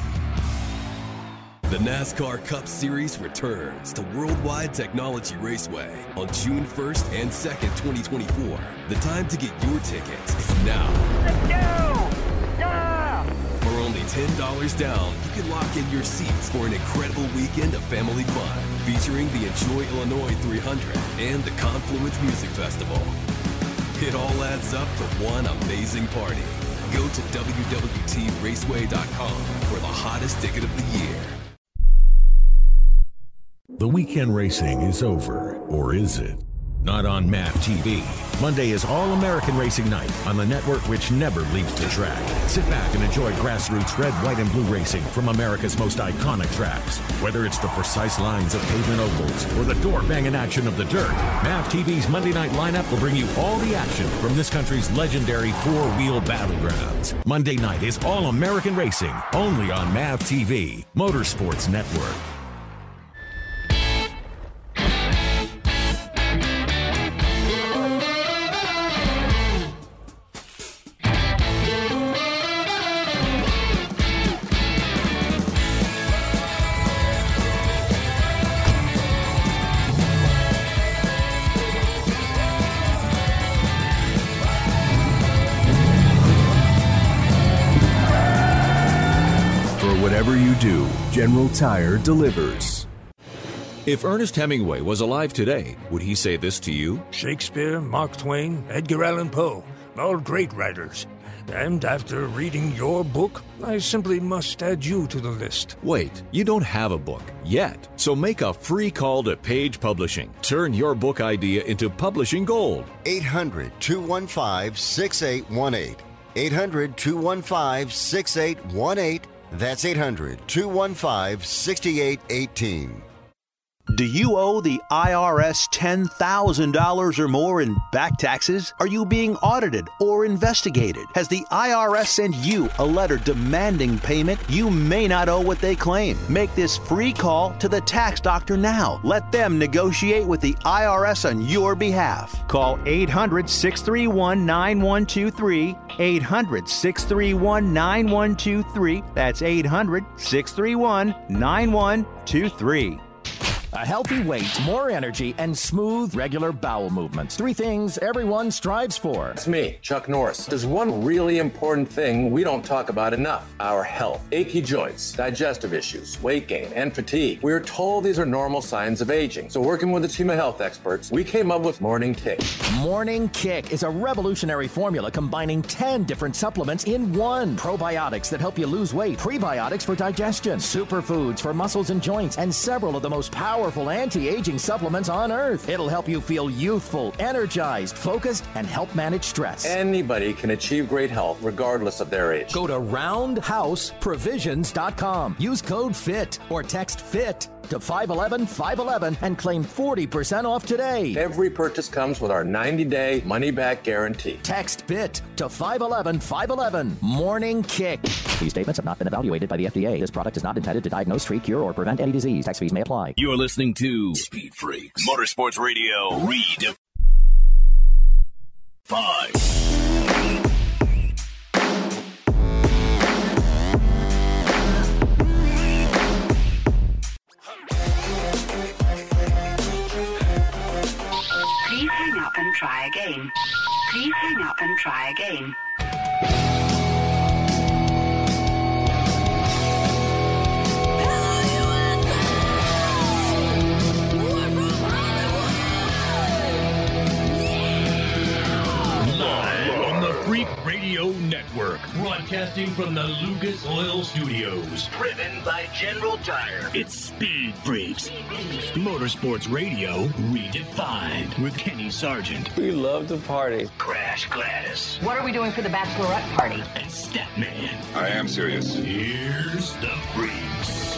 The NASCAR Cup Series returns to Worldwide Technology Raceway on June 1st and 2nd, 2024. The time to get your tickets is now. Let's go! Yeah! For only $10 down, you can lock in your seats for an incredible weekend of family fun, featuring the Enjoy Illinois 300 and the Confluence Music Festival. It all adds up to one amazing party. Go to WWTRaceway.com for the hottest ticket of the year. The weekend racing is over, or is it? Not on MAP TV. Monday is All-American Racing Night on the network which never leaves the track. Sit back and enjoy grassroots red, white, and blue racing from America's most iconic tracks. Whether it's the precise lines of pavement ovals or the door-banging action of the dirt, MAP TV's Monday night lineup will bring you all the action from this country's legendary four-wheel battlegrounds. Monday night is All-American Racing, only on MAP TV, Motorsports Network. Whatever you do, General Tire delivers. If Ernest Hemingway was alive today, would he say this to you? Shakespeare, Mark Twain, Edgar Allan Poe, all great writers. And after reading your book, I simply must add you to the list. Wait, you don't have a book yet. So make a free call to Page Publishing. Turn your book idea into publishing gold. 800-215-6818. 800-215-6818. That's 800-215-6818. Do you owe the IRS $10,000 or more in back taxes? Are you being audited or investigated? Has the IRS sent you a letter demanding payment? You may not owe what they claim. Make this free call to the tax doctor now. Let them negotiate with the IRS on your behalf. Call 800-631-9123. 800-631-9123. That's 800-631-9123. A healthy weight, more energy, and smooth, regular bowel movements. 3 things everyone strives for. That's me, Chuck Norris. There's one really important thing we don't talk about enough: our health. Achy joints, digestive issues, weight gain, and fatigue. We're told these are normal signs of aging. So working with a team of health experts, we came up with Morning Kick. Morning Kick is a revolutionary formula combining 10 different supplements in one. Probiotics that help you lose weight, prebiotics for digestion, superfoods for muscles and joints, and several of the most powerful anti-aging supplements on earth. It'll help you feel youthful, energized, focused, and help manage stress. Anybody can achieve great health regardless of their age. Go to roundhouseprovisions.com. Use code FIT or text FIT to 511-511 and claim 40% off today. Every purchase comes with our 90-day money-back guarantee. Text FIT to 511-511. Morning Kick. These statements have not been evaluated by the FDA. This product is not intended to diagnose, treat, cure, or prevent any disease. Tax fees may apply. You're listening to Speed Freaks, Motorsports Radio, redefined. try again. Please hang up and try again. Freak Radio Network, broadcasting from the Lucas Oil Studios. Driven by General Tire. It's Speed Freaks. Motorsports Radio redefined with Kenny Sargent. We love to party. Crash Gladys. What are we doing for the bachelorette party? And Statman. I am serious. Here's the Freaks.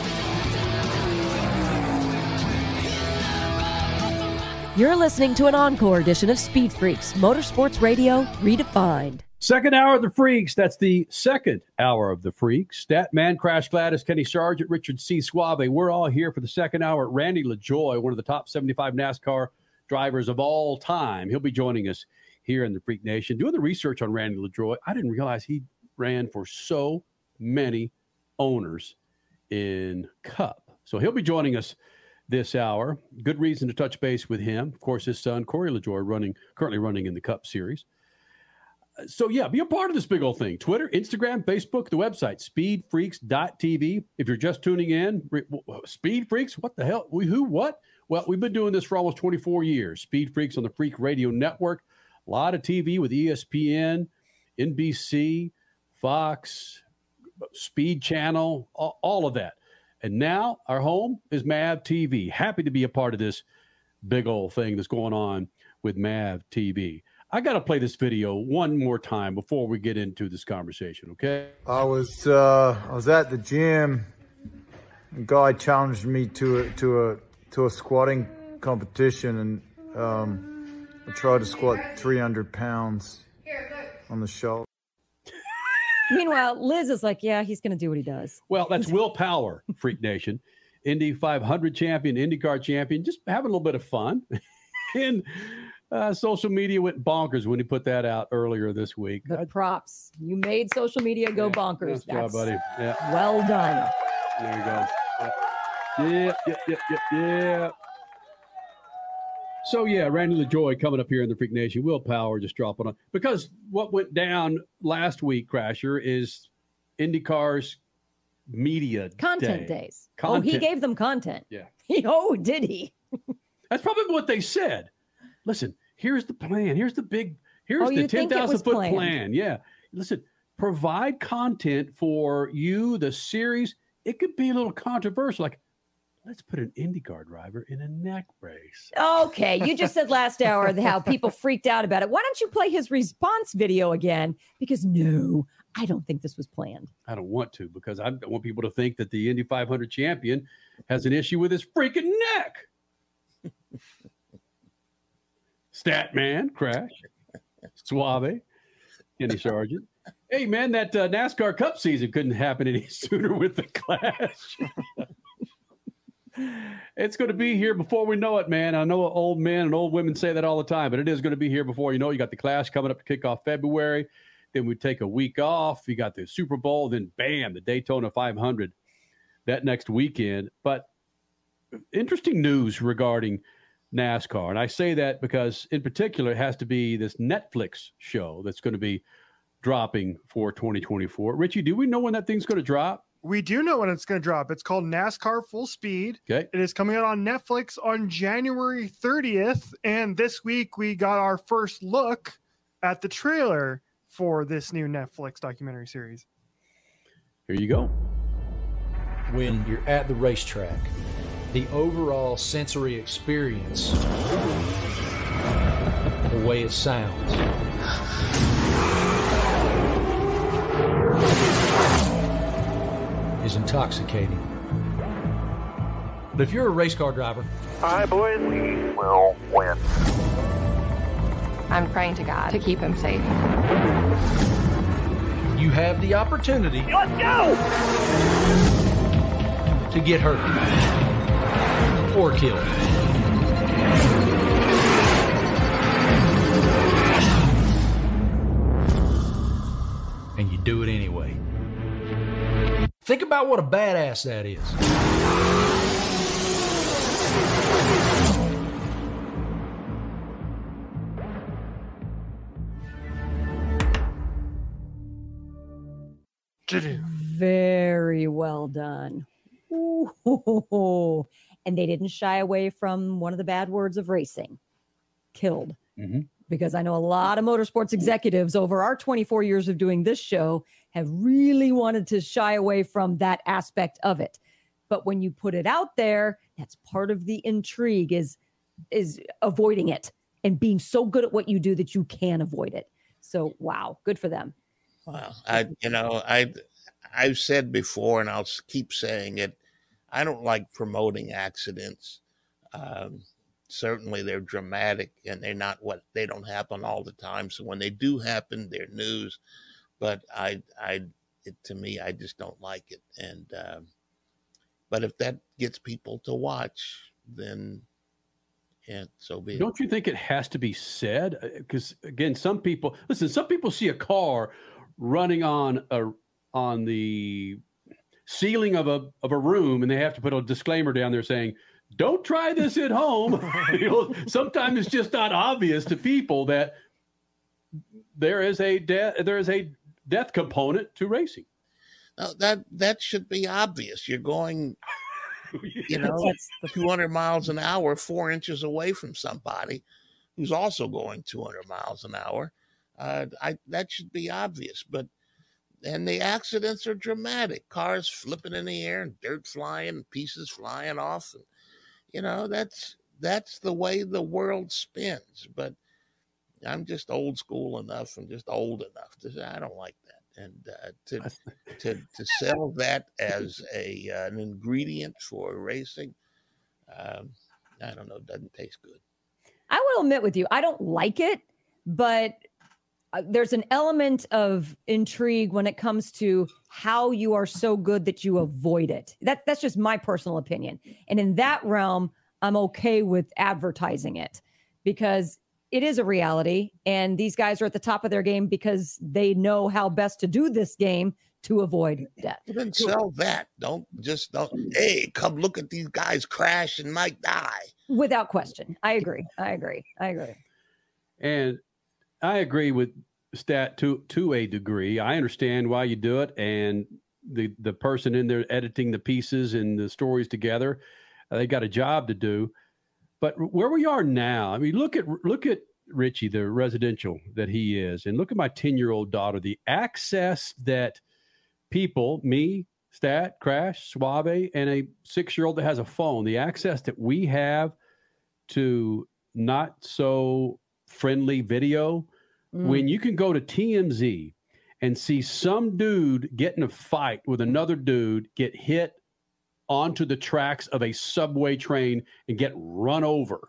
You're listening to an encore edition of Speed Freaks, Motorsports Radio redefined. Second hour of the Freaks. That's the second hour of the Freaks. Statman, Crash Gladys, Kenny Sargent, Richard C. Suave. We're all here for the second hour. Randy LaJoie, one of the top 75 NASCAR drivers of all time. He'll be joining us here in the Freak Nation. Doing the research on Randy LaJoie, I didn't realize he ran for so many owners in Cup. So he'll be joining us this hour. Good reason to touch base with him. Of course, his son, Corey LaJoie, currently running in the Cup Series. So, yeah, be a part of this big old thing. Twitter, Instagram, Facebook, the website, speedfreaks.tv. If you're just tuning in, Speed Freaks, what the hell? What? Well, we've been doing this for almost 24 years. Speed Freaks on the Freak Radio Network. A lot of TV with ESPN, NBC, Fox, Speed Channel, all of that. And now our home is MAV TV. Happy to be a part of this big old thing that's going on with MAV TV. I got to play this video one more time before we get into this conversation, okay? I was at the gym. A guy challenged me to a squatting competition, and I tried to squat 300 pounds on the shoulder. Meanwhile, Liz is like, yeah, he's going to do what he does. Well, that's Will Power, Freak Nation. Indy 500 champion, IndyCar champion, just having a little bit of fun. And social media went bonkers when he put that out earlier this week. The props. You made social media go bonkers. Nice job, buddy. Yeah. Well done. There you go. Yeah. So, yeah, Randy LaJoie coming up here in the Freak Nation. Will Power just dropping on. Because what went down last week, Crasher, is IndyCar's media content days. Content. Oh, he gave them content. Yeah. Oh, did he? That's probably what they said. Listen, here's the plan. Here's the 10,000-foot plan. Yeah. Listen, provide content for you, the series. It could be a little controversial. Like, let's put an IndyCar driver in a neck brace. Okay. You just said last hour how people freaked out about it. Why don't you play his response video again? Because no, I don't think this was planned. I don't want to, because I don't want people to think that the Indy 500 champion has an issue with his freaking neck. Statman, Crash, Suave, Kenny Sargent. Hey, man, that NASCAR Cup season couldn't happen any sooner with the Clash. It's going to be here before we know it, man. I know old men and old women say that all the time, but it is going to be here before you know it. You got the Clash coming up to kick off February. Then we take a week off. You got the Super Bowl. Then, bam, the Daytona 500 that next weekend. But interesting news regarding NASCAR. And I say that because, in particular, it has to be this Netflix show that's going to be dropping for 2024. Richie, do we know when that thing's going to drop? We do know when it's going to drop. It's called NASCAR Full Speed. Okay. It is coming out on Netflix on January 30th. And this week we got our first look at the trailer for this new Netflix documentary series. Here you go. When you're at the racetrack, the overall sensory experience, the way it sounds, is intoxicating. But if you're a race car driver, all right, boys, we will win. I'm praying to God to keep him safe. You have the opportunity. Let's go! To get hurt or killed. And you do it anyway. Think about what a badass that is. to do. Very well done. Ooh. And they didn't shy away from one of the bad words of racing, killed. Mm-hmm. Because I know a lot of motorsports executives over our 24 years of doing this show have really wanted to shy away from that aspect of it. But when you put it out there, that's part of the intrigue is avoiding it and being so good at what you do that you can avoid it. So, wow, good for them. Well, I've said before, and I'll keep saying it, I don't like promoting accidents. Certainly they're dramatic and they don't happen all the time. So when they do happen, they're news, but to me, I just don't like it. And, but if that gets people to watch, then yeah, so be it. Don't you think it has to be said? Because again, some people see a car running on the ceiling of a room, and they have to put a disclaimer down there saying, "Don't try this at home." Sometimes it's just not obvious to people that there is a death component to racing. No, that should be obvious. You're going, 200 miles an hour, 4 inches away from somebody who's also going 200 miles an hour. That should be obvious. And the accidents are dramatic. Cars flipping in the air and dirt flying and pieces flying off. And, that's the way the world spins. But I'm just old school enough and just old enough to say I don't like that. And to sell that as an ingredient for racing, I don't know, it doesn't taste good. I will admit with you, I don't like it, but there's an element of intrigue when it comes to how you are so good that you avoid it. That's just my personal opinion. And in that realm, I'm okay with advertising it because it is a reality. And these guys are at the top of their game because they know how best to do this game to avoid death. Then sell that. Don't, hey, come look at these guys crash and might die. Without question. I agree. And I agree with Stat to a degree. I understand why you do it, and the person in there editing the pieces and the stories together, they got a job to do. But where we are now, I mean, look at Richie, the residential that he is, and look at my 10-year-old daughter. The access that people, me, Stat, Crash, Suave, and a 6-year-old that has a phone, the access that we have to not so friendly video. When you can go to TMZ and see some dude get in a fight with another dude, get hit onto the tracks of a subway train and get run over.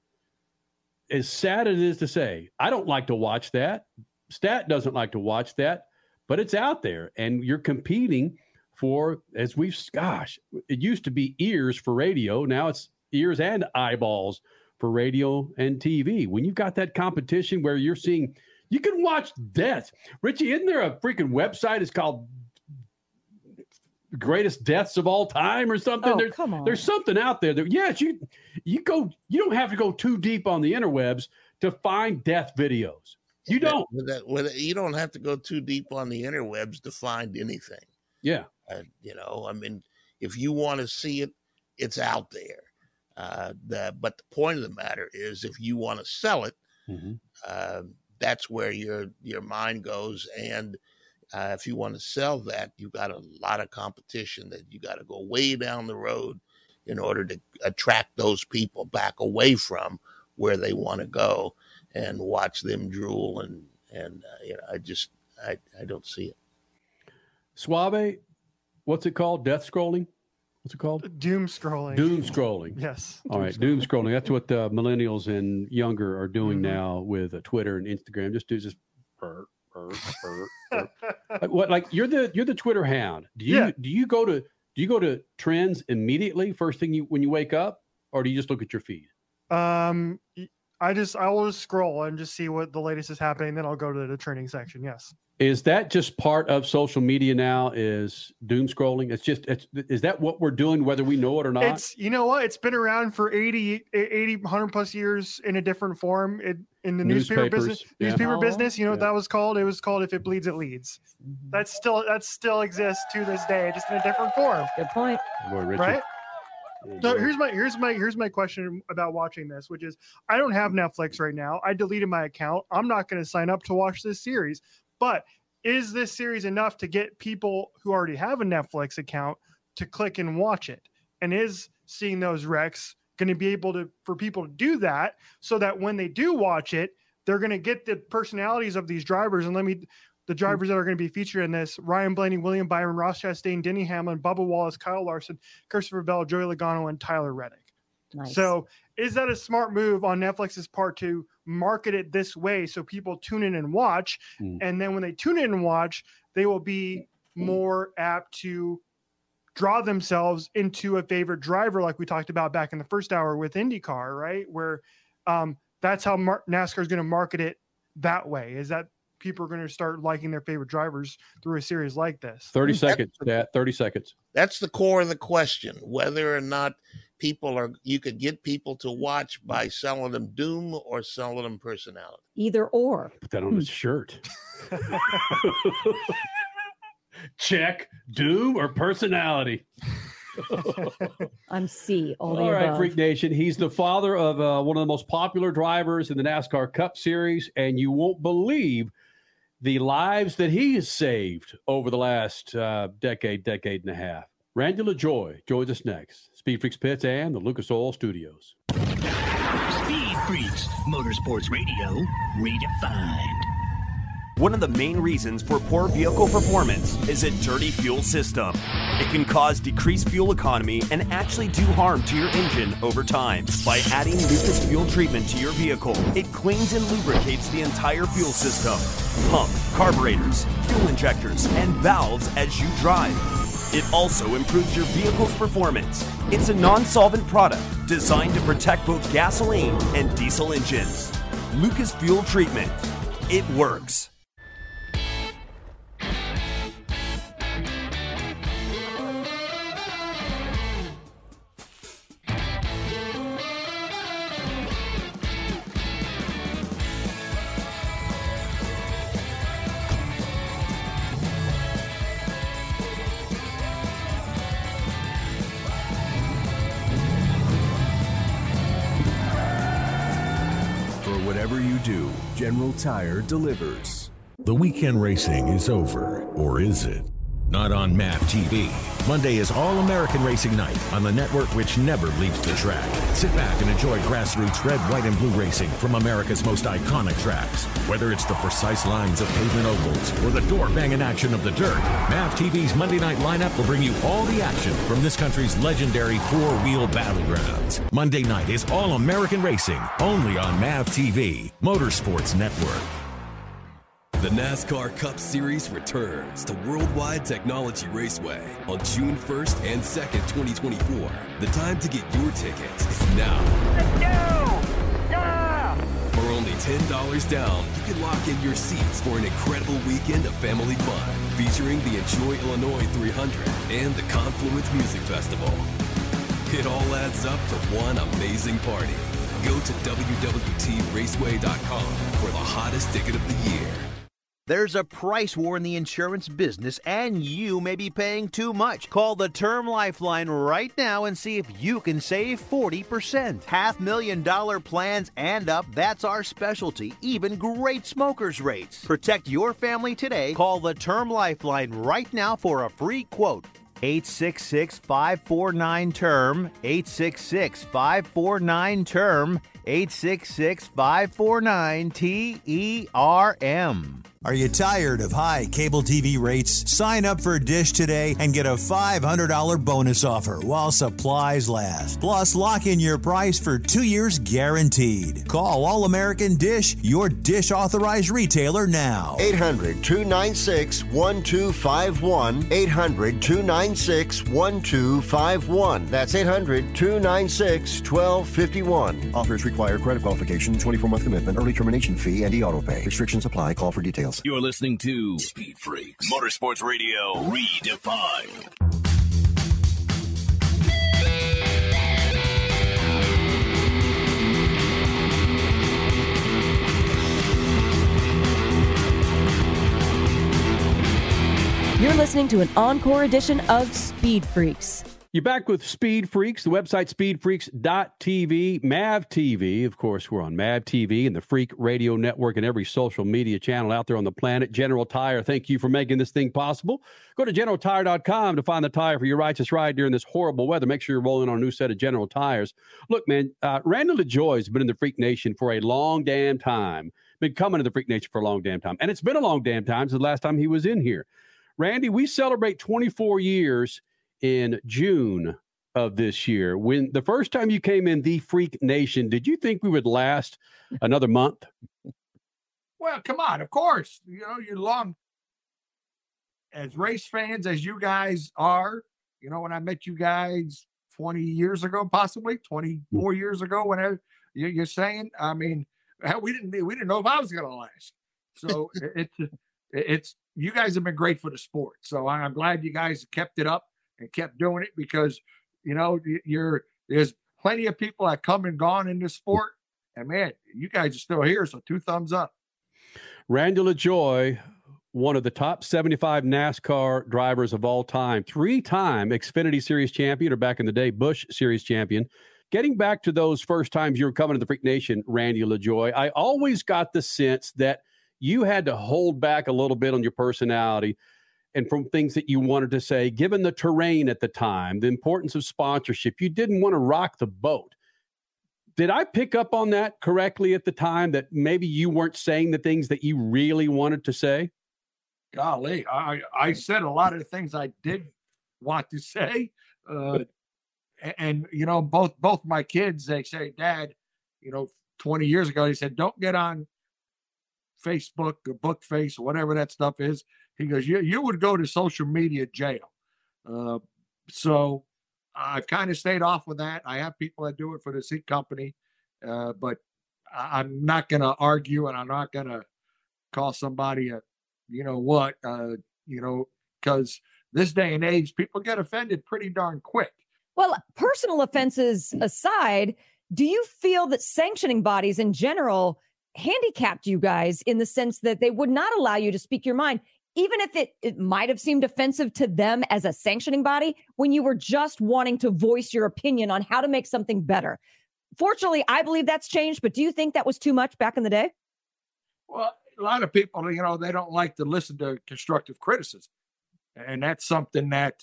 As sad as it is to say, I don't like to watch that. Stat doesn't like to watch that, but it's out there. And you're competing for, it used to be ears for radio. Now it's ears and eyeballs for radio and TV. When you've got that competition where you're seeing, you can watch death. Richie, isn't there a freaking website? It's called Greatest Deaths of All Time or something? Oh, come on. There's something out there that, yes, you don't have to go too deep on the interwebs to find death videos. You don't. You don't have to go too deep on the interwebs to find anything. Yeah. I mean, if you want to see it, it's out there. But the point of the matter is, if you want to sell it, that's where your mind goes. And if you want to sell that, you've got a lot of competition that you got to go way down the road in order to attract those people back away from where they want to go and watch them drool. And I don't see it. Suave, what's it called? Death scrolling? What's it called? Doom scrolling. Doom scrolling. Yes. All right. Doom scrolling. That's what the millennials and younger are doing now with Twitter and Instagram. Just do What, like you're the Twitter hound. Do you go to trends immediately first thing when you wake up, or do you just look at your feed? I will just scroll and just see what the latest is happening. Then I'll go to the training section. Yes. Is that just part of social media now? Is doom scrolling? Is that what we're doing, whether we know it or not? It's, you know what? It's been around for 80, 100 plus years in a different form. In the newspaper business, you know what that was called? It was called If It Bleeds, It Leads. That still exists to this day, just in a different form. Good point. Right? So here's my question about watching this, which is I don't have Netflix right now. I deleted my account. I'm not going to sign up to watch this series. But is this series enough to get people who already have a Netflix account to click and watch it? And is seeing those wrecks going to be able for people to do that so that when they do watch it, they're going to get the personalities of these drivers? And the drivers that are going to be featured in this: Ryan Blaney, William Byron, Ross Chastain, Denny Hamlin, Bubba Wallace, Kyle Larson, Christopher Bell, Joey Logano, and Tyler Reddick. Nice. So is that a smart move on Netflix's part to market it this way so people tune in and watch? And then when they tune in and watch, they will be more apt to draw themselves into a favorite driver, like we talked about back in the first hour with IndyCar, right? Where that's how NASCAR is going to market it that way, is that people are going to start liking their favorite drivers through a series like this. 30 seconds, Pat. 30 seconds. That's the core of the question, whether or not you could get people to watch by selling them doom or selling them personality. Either or. Put that on his shirt. Check doom or personality. I'm C. All right, Freak Nation. He's the father of one of the most popular drivers in the NASCAR Cup Series, and you won't believe the lives that he has saved over the last decade and a half. Randy LaJoy joins us next. Speed Freaks Pits and the Lucas Oil Studios. Speed Freaks, Motorsports Radio, redefined. One of the main reasons for poor vehicle performance is a dirty fuel system. It can cause decreased fuel economy and actually do harm to your engine over time. By adding Lucas Fuel Treatment to your vehicle, it cleans and lubricates the entire fuel system, pump, carburetors, fuel injectors, and valves as you drive. It also improves your vehicle's performance. It's a non-solvent product designed to protect both gasoline and diesel engines. Lucas Fuel Treatment. It works. Whatever you do, General Tire delivers. The weekend racing is over, or is it? Not on MAP TV. Monday is All-American Racing Night on the network which never leaves the track. Sit back and enjoy grassroots red, white, and blue racing from America's most iconic tracks. Whether it's the precise lines of pavement ovals or the door-banging action of the dirt, MAP TV's Monday night lineup will bring you all the action from this country's legendary four-wheel battlegrounds. Monday night is All-American Racing, only on MAP TV, Motorsports Network. The NASCAR Cup Series returns to Worldwide Technology Raceway on June 1st and 2nd, 2024. The time to get your tickets is now. Let's go! Yeah! For only $10 down, you can lock in your seats for an incredible weekend of family fun, featuring the Enjoy Illinois 300 and the Confluence Music Festival. It all adds up to one amazing party. Go to WWTRaceway.com for the hottest ticket of the year. There's a price war in the insurance business, and you may be paying too much. Call the Term Lifeline right now and see if you can save 40%. $500,000 plans and up, that's our specialty. Even great smokers rates. Protect your family today. Call the Term Lifeline right now for a free quote. 866-549-TERM, 866-549-TERM, 866-549-TERM. Are you tired of high cable TV rates? Sign up for Dish today and get a $500 bonus offer while supplies last. Plus, lock in your price for 2 years guaranteed. Call All American Dish, your Dish authorized retailer now. 800-296-1251. 800-296-1251. That's 800-296-1251. Offers require credit qualification, 24-month commitment, early termination fee, and e-auto pay. Restrictions apply. Call for details. You're listening to Speed Freaks, Motorsports Radio Redefined. You're listening to an encore edition of Speed Freaks. You're back with Speed Freaks, the website speedfreaks.tv, MAV TV. Of course, we're on MAV TV and the Freak Radio Network and every social media channel out there on the planet. General Tire, thank you for making this thing possible. Go to GeneralTire.com to find the tire for your righteous ride during this horrible weather. Make sure you're rolling on a new set of General Tires. Look, man, Randy LaJoy has been in the Freak Nation for a long damn time. Been coming to the Freak Nation for a long damn time. And it's been a long damn time since the last time he was in here. Randy, we celebrate 24 years in June of this year. When the first time you came in the Freak Nation, did you think we would last another month? Well, come on, of course. You know, you're long as race fans as you guys are. You know, when I met you guys 20 years ago, possibly 24 years ago, whenever you're saying, I mean, we didn't know if I was going to last. So it's you guys have been great for the sport. So I'm glad you guys kept it up and kept doing it, because, you know, there's plenty of people that come and gone in this sport, and man, you guys are still here. So 2 thumbs up. Randy LaJoy, one of the top 75 NASCAR drivers of all time, 3-time Xfinity Series champion, or back in the day, Busch Series champion. Getting back to those first times you were coming to the Freak Nation, Randy LaJoy, I always got the sense that you had to hold back a little bit on your personality and from things that you wanted to say, given the terrain at the time, the importance of sponsorship. You didn't want to rock the boat. Did I pick up on that correctly at the time, that maybe you weren't saying the things that you really wanted to say? Golly, I said a lot of the things I did want to say. And, you know, both my kids, they say, Dad, you know, 20 years ago, he said, don't get on Facebook or Bookface or whatever that stuff is. He goes, you would go to social media jail. So I've kind of stayed off with that. I have people that do it for the seat company, but I'm not going to argue, and I'm not going to call somebody a, you know what, you know, because this day and age, people get offended pretty darn quick. Well, personal offenses aside, do you feel that sanctioning bodies in general handicapped you guys in the sense that they would not allow you to speak your mind, even if it might have seemed offensive to them as a sanctioning body, when you were just wanting to voice your opinion on how to make something better? Fortunately, I believe that's changed, but do you think that was too much back in the day? Well, a lot of people, you know, they don't like to listen to constructive criticism. And that's something that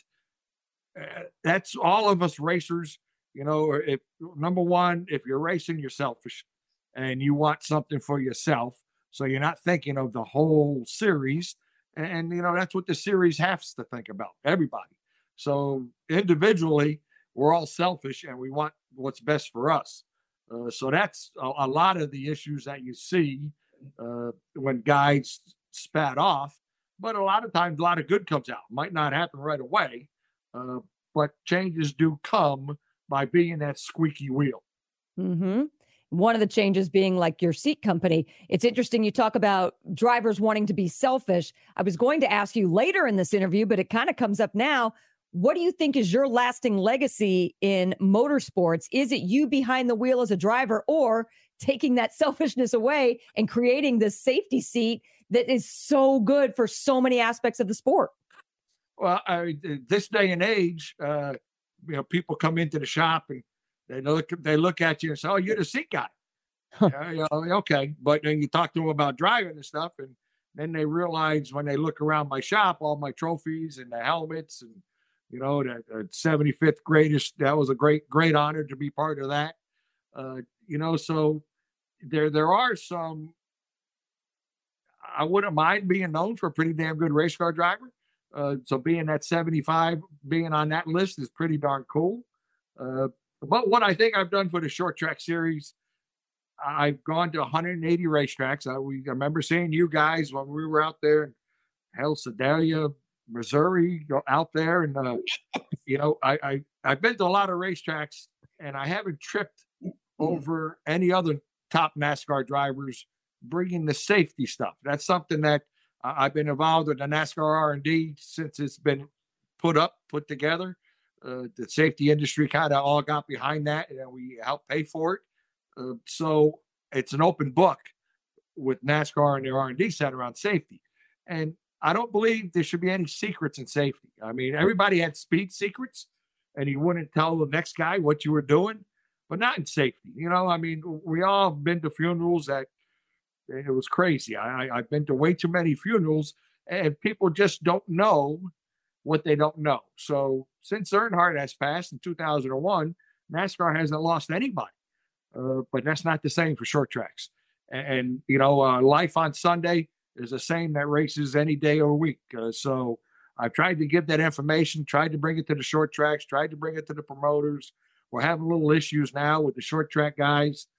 that's all of us racers, you know. If number one, if you're racing, you're selfish and you want something for yourself. So you're not thinking of the whole series. And, you know, that's what the series has to think about, everybody. So individually, we're all selfish and we want what's best for us. So that's a lot of the issues that you see when guys spat off. But a lot of times, a lot of good comes out. Might not happen right away, but changes do come by being that squeaky wheel. Mm-hmm. One of the changes being like your seat company. It's interesting you talk about drivers wanting to be selfish. I was going to ask you later in this interview, but it kind of comes up now. What do you think is your lasting legacy in motorsports? Is it you behind the wheel as a driver, or taking that selfishness away and creating this safety seat that is so good for so many aspects of the sport? Well, this day and age, you know, people come into the shop and they look at you and say, "Oh, you're the seat guy." You know, okay, but then you talk to them about driving and stuff, and then they realize when they look around my shop, all my trophies and the helmets, and you know, the 75th greatest. That was a great honor to be part of that. You know, so there are some. I wouldn't mind being known for a pretty damn good race car driver. So being at 75, being on that list is pretty darn cool. But what I think I've done for the short track series, I've gone to 180 racetracks. I remember seeing you guys when we were out there in hell, Sedalia, Missouri, out there. And, I've been to a lot of racetracks, and I haven't tripped over any other top NASCAR drivers bringing the safety stuff. That's something that I've been involved with the NASCAR R&D since it's been put together. The safety industry kind of all got behind that, and we helped pay for it. So it's an open book with NASCAR and their R&D center around safety. And I don't believe there should be any secrets in safety. I mean, everybody had speed secrets, and you wouldn't tell the next guy what you were doing, but not in safety. We all been to funerals that it was crazy. I've been to way too many funerals, and people just don't know what they don't know. So since Earnhardt has passed in 2001, NASCAR hasn't lost anybody. But that's not the same for short tracks. And life on Sunday is the same that races any day or week. So I've tried to give that information, tried to bring it to the short tracks, tried to bring it to the promoters. We're having little issues now with the short track guys.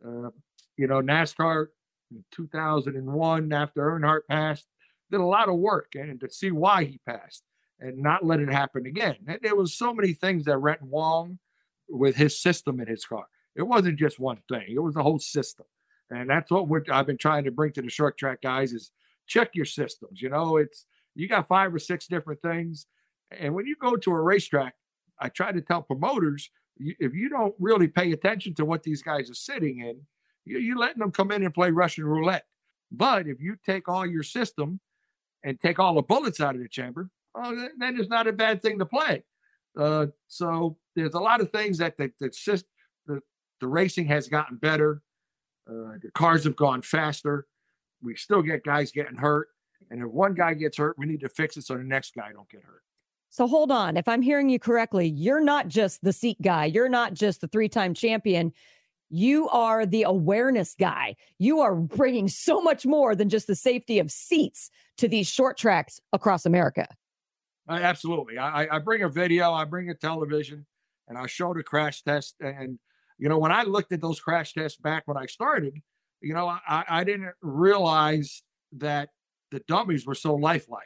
NASCAR in 2001, after Earnhardt passed, did a lot of work and to see why he passed and not let it happen again. And there was so many things that went wrong with his system in his car. It wasn't just one thing. It was the whole system. And that's what I've been trying to bring to the short track guys is check your systems. You got 5 or 6 different things. And when you go to a racetrack, I try to tell promoters, if you don't really pay attention to what these guys are sitting in, you're letting them come in and play Russian roulette. But if you take all your system and take all the bullets out of the chamber, then it's not a bad thing to play. So there's a lot of things that the racing has gotten better. The cars have gone faster. We still get guys getting hurt. And if one guy gets hurt, we need to fix it so the next guy don't get hurt. So hold on. If I'm hearing you correctly, you're not just the seat guy. You're not just the 3-time champion. You are the awareness guy. You are bringing so much more than just the safety of seats to these short tracks across America. Absolutely. I bring a video, I bring a television, and I show the crash test. And, when I looked at those crash tests back when I started, I didn't realize that the dummies were so lifelike.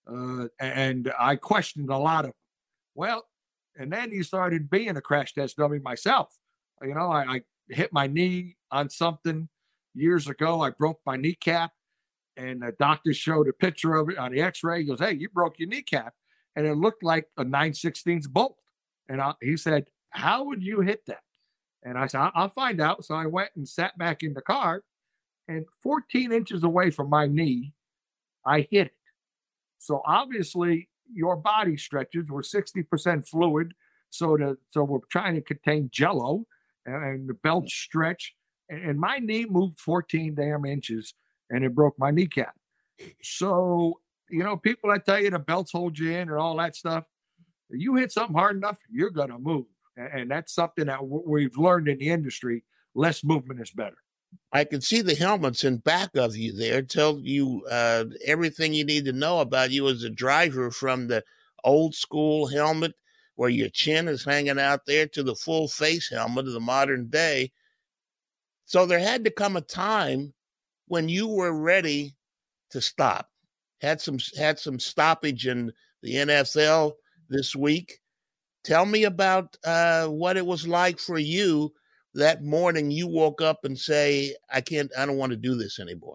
And I questioned a lot of them. Well, and then you started being a crash test dummy myself. I hit my knee on something years ago. I broke my kneecap, and the doctor showed a picture of it on the x-ray. He goes, "Hey, you broke your kneecap." And it looked like a 9/16 bolt. And he said, "How would you hit that?" And I said, "I'll find out." So I went and sat back in the car, and 14 inches away from my knee, I hit it. So obviously your body stretches. We're 60% fluid. So we're trying to contain jello, and the belt stretch. And my knee moved 14 damn inches, and it broke my kneecap. So, people that tell you the belts hold you in and all that stuff, you hit something hard enough, you're going to move. And that's something that we've learned in the industry. Less movement is better. I can see the helmets in back of you there tell you everything you need to know about you as a driver, from the old school helmet where your chin is hanging out there to the full face helmet of the modern day. So there had to come a time when you were ready to stop. Had some stoppage in the NFL this week. Tell me about what it was like for you that morning. You woke up and say, I don't want to do this anymore.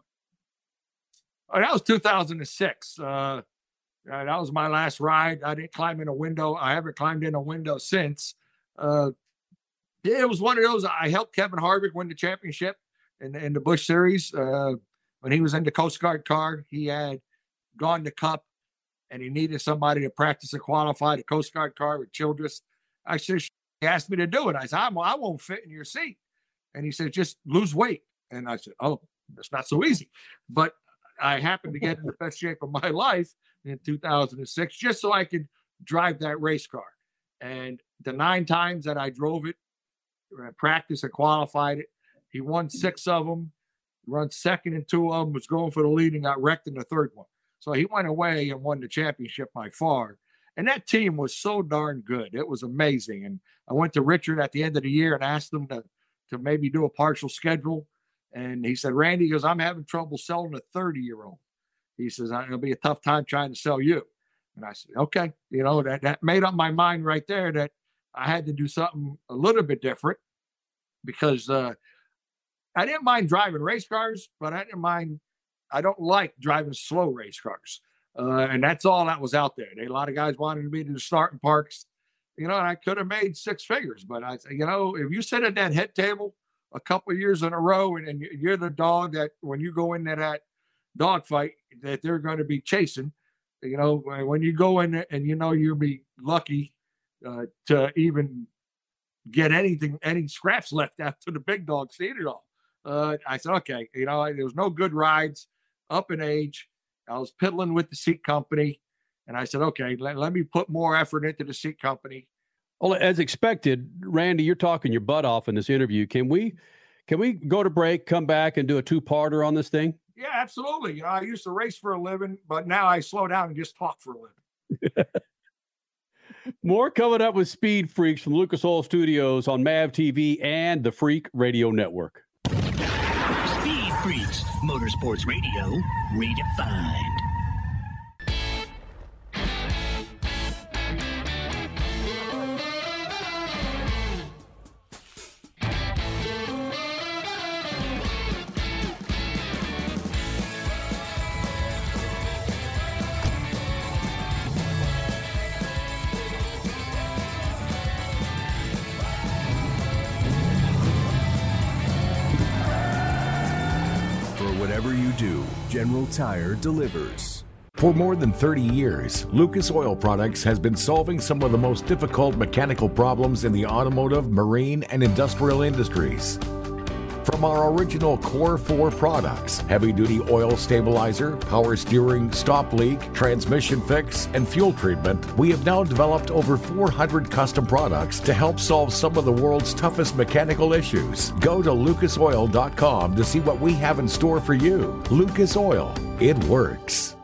Oh, that was 2006. That was my last ride. I didn't climb in a window. I haven't climbed in a window since. It was one of those. I helped Kevin Harvick win the championship in the Busch Series. When he was in the Coast Guard car, he had gone to Cup, and he needed somebody to practice and qualify the Coast Guard car with Childress. He asked me to do it. I said, I won't fit in your seat. And he said, just lose weight. And I said, oh, that's not so easy. But I happened to get in the best shape of my life in 2006, just so I could drive that race car. And the 9 times that I drove it, practiced and qualified it, he won 6 of them. run second in 2 of them, was going for the lead and got wrecked in the third one. So he went away and won the championship by far. And that team was so darn good. It was amazing. And I went to Richard at the end of the year and asked him to maybe do a partial schedule. And he said, Randy, he goes, I'm having trouble selling a 30-year-old. He says, it'll be a tough time trying to sell you. And I said, okay. That made up my mind right there that I had to do something a little bit different, because I didn't mind driving race cars, but I don't like driving slow race cars. And that's all that was out there. A lot of guys wanted me to start in parks, and I could have made 6 figures. But I said, if you sit at that head table a couple of years in a row and you're the dog that when you go into that dog fight that they're going to be chasing, when you go in there and you'll be lucky to even get any scraps left after the big dogs eat it all. I said, okay, there was no good rides, up in age. I was piddling with the seat company, and I said, okay, let me put more effort into the seat company. Well, as expected, Randy, you're talking your butt off in this interview. Can we go to break, come back, and do a 2-parter on this thing? Yeah, absolutely. I used to race for a living, but now I slow down and just talk for a living. More coming up with Speed Freaks from Lucas Oil Studios on MAV TV and the Freak Radio Network. Speed Freaks, Motorsports Radio, redefined. Whatever you do, General Tire delivers. For more than 30 years, Lucas Oil Products has been solving some of the most difficult mechanical problems in the automotive, marine, and industrial industries. From our original Core 4 products, heavy-duty oil stabilizer, power steering, stop leak, transmission fix, and fuel treatment, we have now developed over 400 custom products to help solve some of the world's toughest mechanical issues. Go to lucasoil.com to see what we have in store for you. Lucas Oil, it works.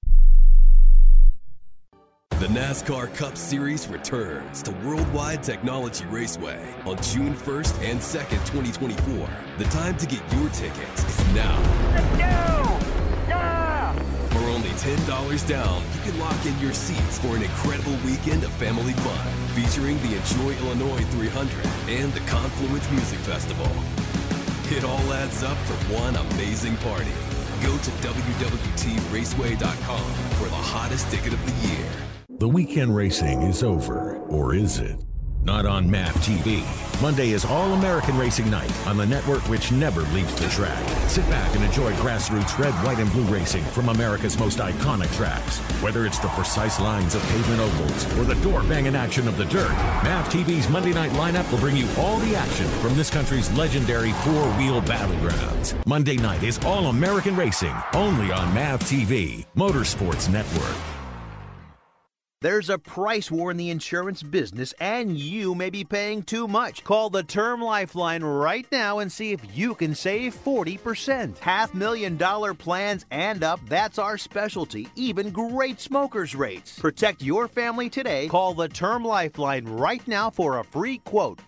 The NASCAR Cup Series returns to Worldwide Technology Raceway on June 1st and 2nd, 2024. The time to get your tickets is now. Let's go! Yeah! For only $10 down, you can lock in your seats for an incredible weekend of family fun, featuring the Enjoy Illinois 300 and the Confluence Music Festival. It all adds up for one amazing party. Go to WWTRaceway.com for the hottest ticket of the year. The weekend racing is over, or is it? Not on MAP TV. Monday is All-American Racing Night on the network which never leaves the track. Sit back and enjoy grassroots red, white, and blue racing from America's most iconic tracks. Whether it's the precise lines of pavement ovals or the door-banging action of the dirt, MAP TV's Monday night lineup will bring you all the action from this country's legendary four-wheel battlegrounds. Monday night is All-American Racing, only on MAP TV, Motorsports Network. There's a price war in the insurance business, and you may be paying too much. Call the Term Lifeline right now and see if you can save 40%. $500,000 plans and up, that's our specialty. Even great smokers rates. Protect your family today. Call the Term Lifeline right now for a free quote.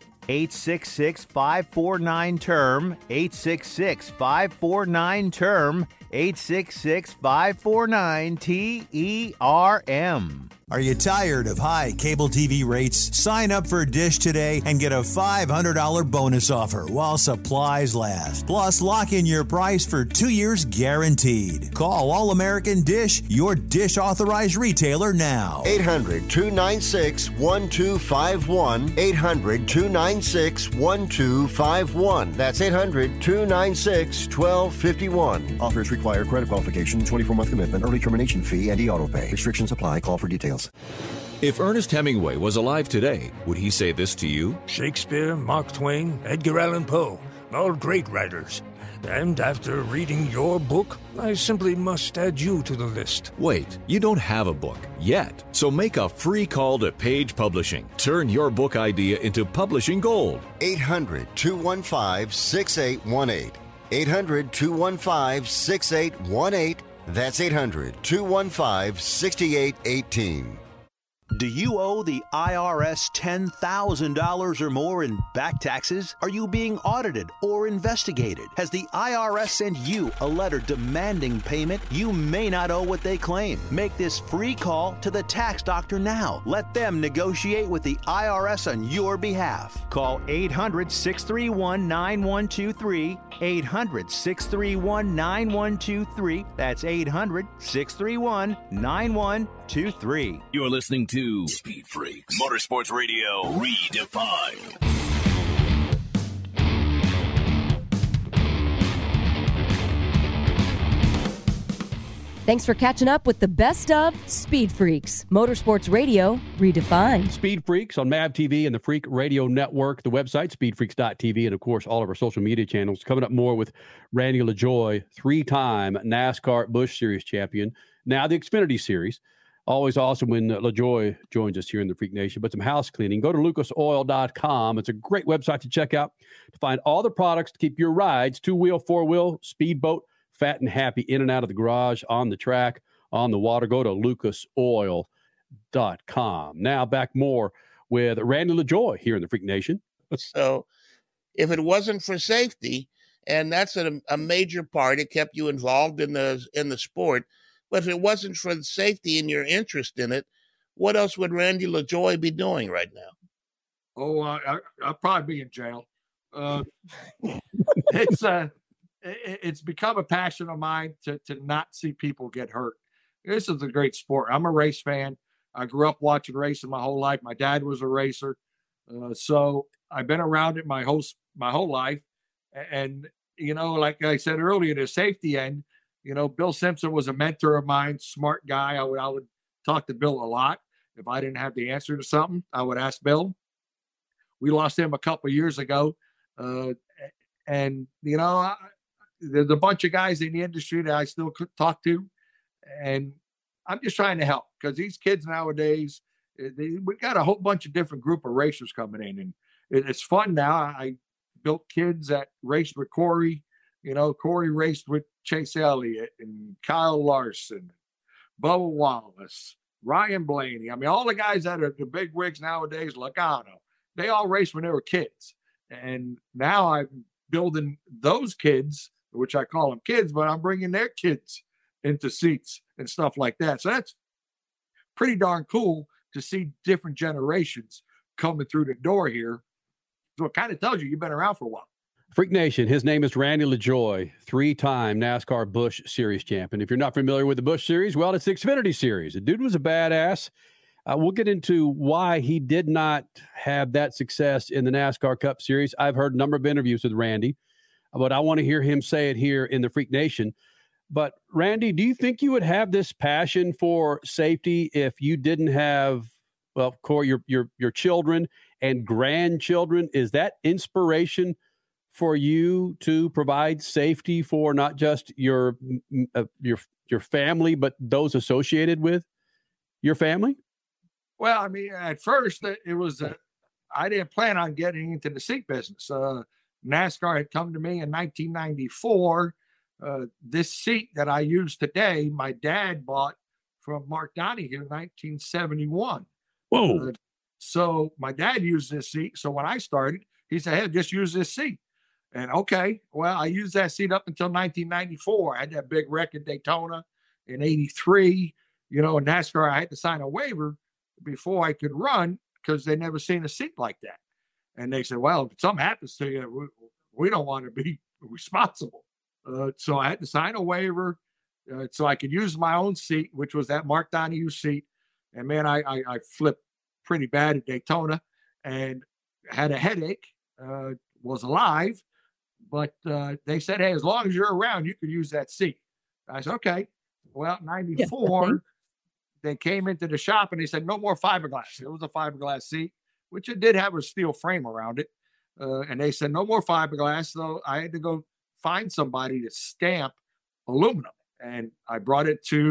866-549-TERM, 866-549-TERM, 866-549-TERM. Are you tired of high cable TV rates? Sign up for Dish today and get a $500 bonus offer while supplies last. Plus, lock in your price for 2 years guaranteed. Call All-American Dish, your Dish authorized retailer now. 800-296-1251. 800-296-1251. That's 800-296-1251. Offers require credit qualification, 24-month commitment, early termination fee, and e-auto pay. Restrictions apply. Call for details. If Ernest Hemingway was alive today, would he say this to you? Shakespeare, Mark Twain, Edgar Allan Poe, all great writers. And after reading your book, I simply must add you to the list. Wait, you don't have a book yet. So make a free call to Page Publishing. Turn your book idea into publishing gold. 800-215-6818. 800-215-6818. That's 800-215-6818. Do you owe the IRS $10,000 or more in back taxes? Are you being audited or investigated? Has the IRS sent you a letter demanding payment? You may not owe what they claim. Make this free call to the tax doctor now. Let them negotiate with the IRS on your behalf. Call 800-631-9123. 800-631-9123. That's 800-631-9123. You're listening to Speed Freaks Motorsports Radio Redefined. Thanks for catching up with the best of Speed Freaks Motorsports Radio Redefined. Speed Freaks on MAV TV and the Freak Radio Network, the website, speedfreaks.tv, and, of course, all of our social media channels. Coming up more with Randy LaJoie, three-time NASCAR Busch Series champion, now the Xfinity Series. Always awesome when LaJoie joins us here in the Freak Nation. But some house cleaning. Go to lucasoil.com. It's a great website to check out to find all the products to keep your rides, two-wheel, four-wheel, speedboat, fat and happy, in and out of the garage, on the track, on the water. Go to lucasoil.com. Now back more with Randy LaJoie here in the Freak Nation. So if it wasn't for safety, and that's a major part, it kept you involved in the sport. But if it wasn't for the safety and your interest in it, what else would Randy LaJoie be doing right now? Oh, I'll probably be in jail. It's become a passion of mine to not see people get hurt. This is a great sport. I'm a race fan. I grew up watching racing my whole life. My dad was a racer. So I've been around it my whole life. And, you know, like I said earlier, the safety end, you know, Bill Simpson was a mentor of mine, smart guy. I would talk to Bill a lot. If I didn't have the answer to something, I would ask Bill. We lost him a couple of years ago. And, you know, there's a bunch of guys in the industry that I still could talk to. And I'm just trying to help because these kids nowadays, we got a whole bunch of different group of racers coming in. And it's fun now. I built kids that raced with Corey. You know, Corey raced with Chase Elliott and Kyle Larson, Bubba Wallace, Ryan Blaney. I mean, all the guys that are the big wigs nowadays, Logano, they all raced when they were kids. And now I'm building those kids, which I call them kids, but I'm bringing their kids into seats and stuff like that. So that's pretty darn cool to see different generations coming through the door here. So it kind of tells you've been around for a while. Freak Nation, his name is Randy LaJoie, three-time NASCAR Busch Series champion. If you're not familiar with the Busch Series, well, it's the Xfinity Series. The dude was a badass. We'll get into why he did not have that success in the NASCAR Cup Series. I've heard a number of interviews with Randy, but I want to hear him say it here in the Freak Nation. But, Randy, do you think you would have this passion for safety if you didn't have, well, Corey, your children and grandchildren? Is that inspiration for you to provide safety for not just your family, but those associated with your family? Well, I mean, at first it was, I didn't plan on getting into the seat business. NASCAR had come to me in 1994. This seat that I use today, my dad bought from Mark Donahue in 1971. Whoa. So my dad used this seat. So when I started, he said, hey, just use this seat. And okay, well, I used that seat up until 1994. I had that big wreck at Daytona in 83. You know, in NASCAR, I had to sign a waiver before I could run because they never seen a seat like that. And they said, well, if something happens to you, we don't want to be responsible. So I had to sign a waiver so I could use my own seat, which was that Mark Donahue seat. And man, I flipped pretty bad at Daytona and had a headache, was alive. But they said, hey, as long as you're around, you could use that seat. I said, okay. Well, 94, they came into the shop and they said, no more fiberglass. It was a fiberglass seat, which it did have a steel frame around it. And they said, no more fiberglass. So I had to go find somebody to stamp aluminum. And I brought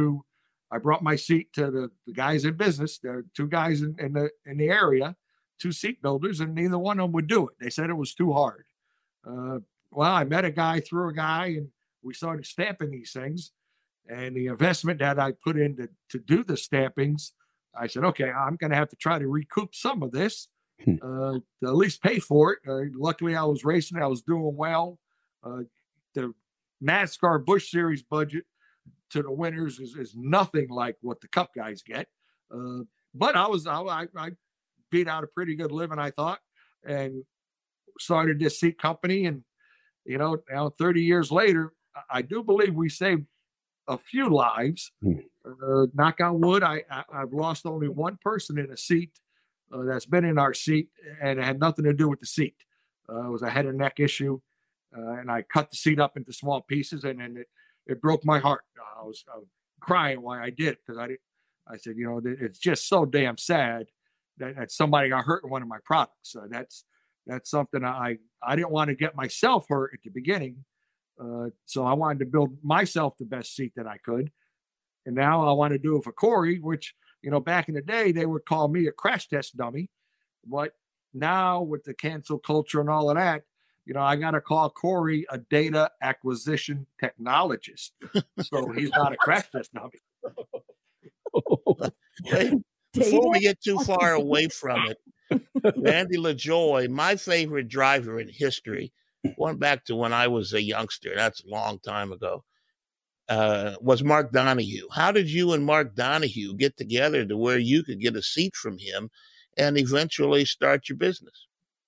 my seat to the guys in business. There are two guys in the area, two seat builders, and neither one of them would do it. They said it was too hard. well, I met a guy through a guy, and we started stamping these things. And the investment that I put in to do the stampings, I said, okay, I'm going to have to try to recoup some of this, to at least pay for it. Luckily, I was racing. I was doing well. The NASCAR Busch Series budget to the winners is nothing like what the Cup guys get. But I beat out a pretty good living, I thought, and started this seat company. And, now 30 years later, I do believe we saved a few lives. Knock on wood, I've lost only one person in a seat that's been in our seat, and it had nothing to do with the seat. It was a head and neck issue, and I cut the seat up into small pieces, and then it broke my heart. I was crying while I did it, because I said, it's just so damn sad that somebody got hurt in one of my products. That's something I didn't want to get myself hurt at the beginning. So I wanted to build myself the best seat that I could. And now I want to do it for Corey, which, back in the day, they would call me a crash test dummy. But now with the cancel culture and all of that, I got to call Corey a data acquisition technologist. So he's not a crash test dummy. Before we get too far away from it, Randy LaJoie, my favorite driver in history, going back to when I was a youngster, that's a long time ago, was Mark Donohue. How did you and Mark Donohue get together to where you could get a seat from him and eventually start your business?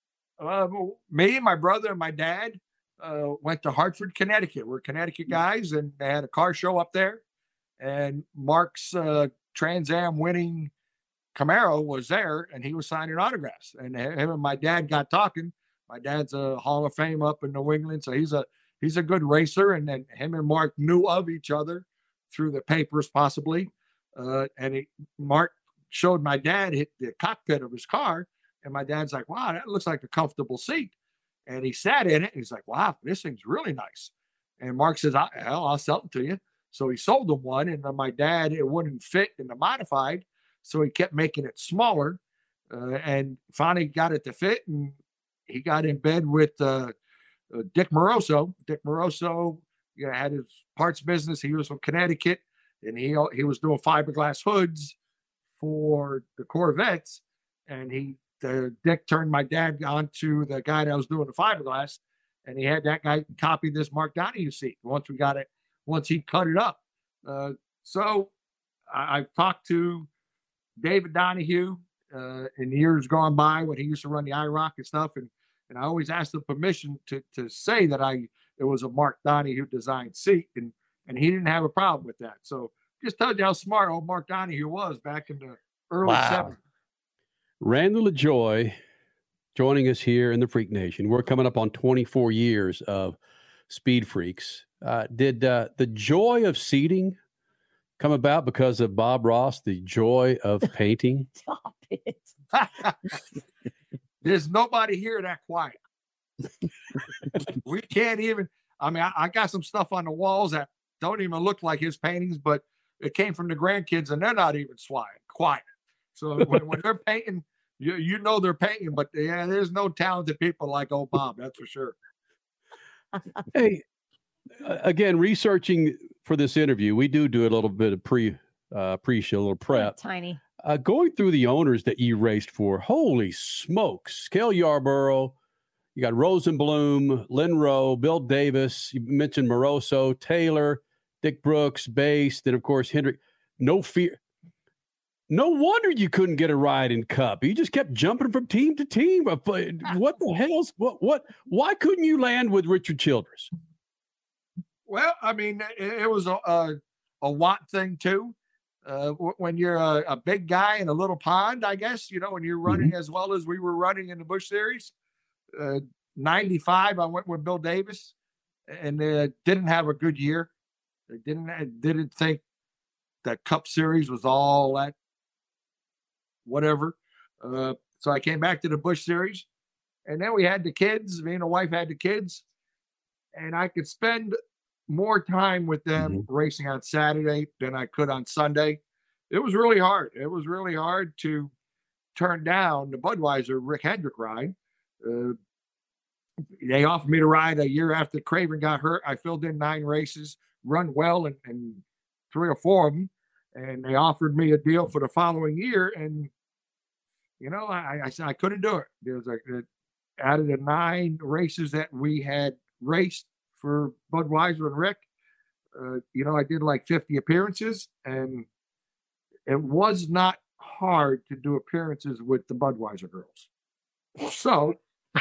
Me, my brother, and my dad went to Hartford, Connecticut. We're Connecticut guys, and they had a car show up there. And Mark's Trans Am winning Camaro was there, and he was signing autographs. And him and my dad got talking. My dad's a Hall of Fame up in New England, so he's a good racer. And then him and Mark knew of each other through the papers, possibly. Mark showed my dad the cockpit of his car, and my dad's like, "Wow, that looks like a comfortable seat." And he sat in it, and he's like, "Wow, this thing's really nice." And Mark says, "I'll sell it to you." So he sold him one, and my dad, it wouldn't fit in the modified, so he kept making it smaller, and finally got it to fit. And he got in bed with Dick Moroso. Dick Moroso, had his parts business. He was from Connecticut, and he was doing fiberglass hoods for the Corvettes. And Dick turned my dad on to the guy that was doing the fiberglass, and he had that guy copy this Mark Donohue seat once he cut it up. So I've talked to David Donohue in years gone by when he used to run the IROC and stuff, and I always asked him permission to say that it was a Mark Donohue designed seat, and he didn't have a problem with that. So just tells you how smart old Mark Donohue was back in the early 70s. Randy LaJoie joining us here in the Freak Nation. We're coming up on 24 years of Speed Freaks. Did the joy of seating come about because of Bob Ross, the joy of painting? Stop it. There's nobody here that quiet. We can't even, I got some stuff on the walls that don't even look like his paintings, but it came from the grandkids, and they're not even quiet. So when they're painting, you know they're painting, but there's no talented people like old Bob, that's for sure. Hey, again, researching for this interview, we do a little bit of pre-show, a little prep. Tiny. Going through the owners that you raced for, holy smokes. Cale Yarborough, you got Rosenblum, Lynn Rowe, Bill Davis, you mentioned Moroso, Taylor, Dick Brooks, Bass, then, of course, Hendrick. No fear. No wonder you couldn't get a ride in Cup. You just kept jumping from team to team. What the hell's what? Why couldn't you land with Richard Childress? Well, it was a Watt thing too. When you're a big guy in a little pond, I guess, when you're running as well as we were running in the Busch Series. 95, I went with Bill Davis, and didn't have a good year. I didn't think that Cup Series was all that whatever. So I came back to the Busch Series, and then we had the kids. Me and the wife had the kids, and I could spend more time with them racing on Saturday than I could on Sunday. It was really hard. It was really hard to turn down the Budweiser Rick Hendrick ride. They offered me to ride a year after Craven got hurt. I filled in 9 races, run well in 3 or 4 of them. And they offered me a deal for the following year. And, I said I couldn't do it. There was out of the 9 races that we had raced for Budweiser and Rick, I did like 50 appearances. And it was not hard to do appearances with the Budweiser girls. So,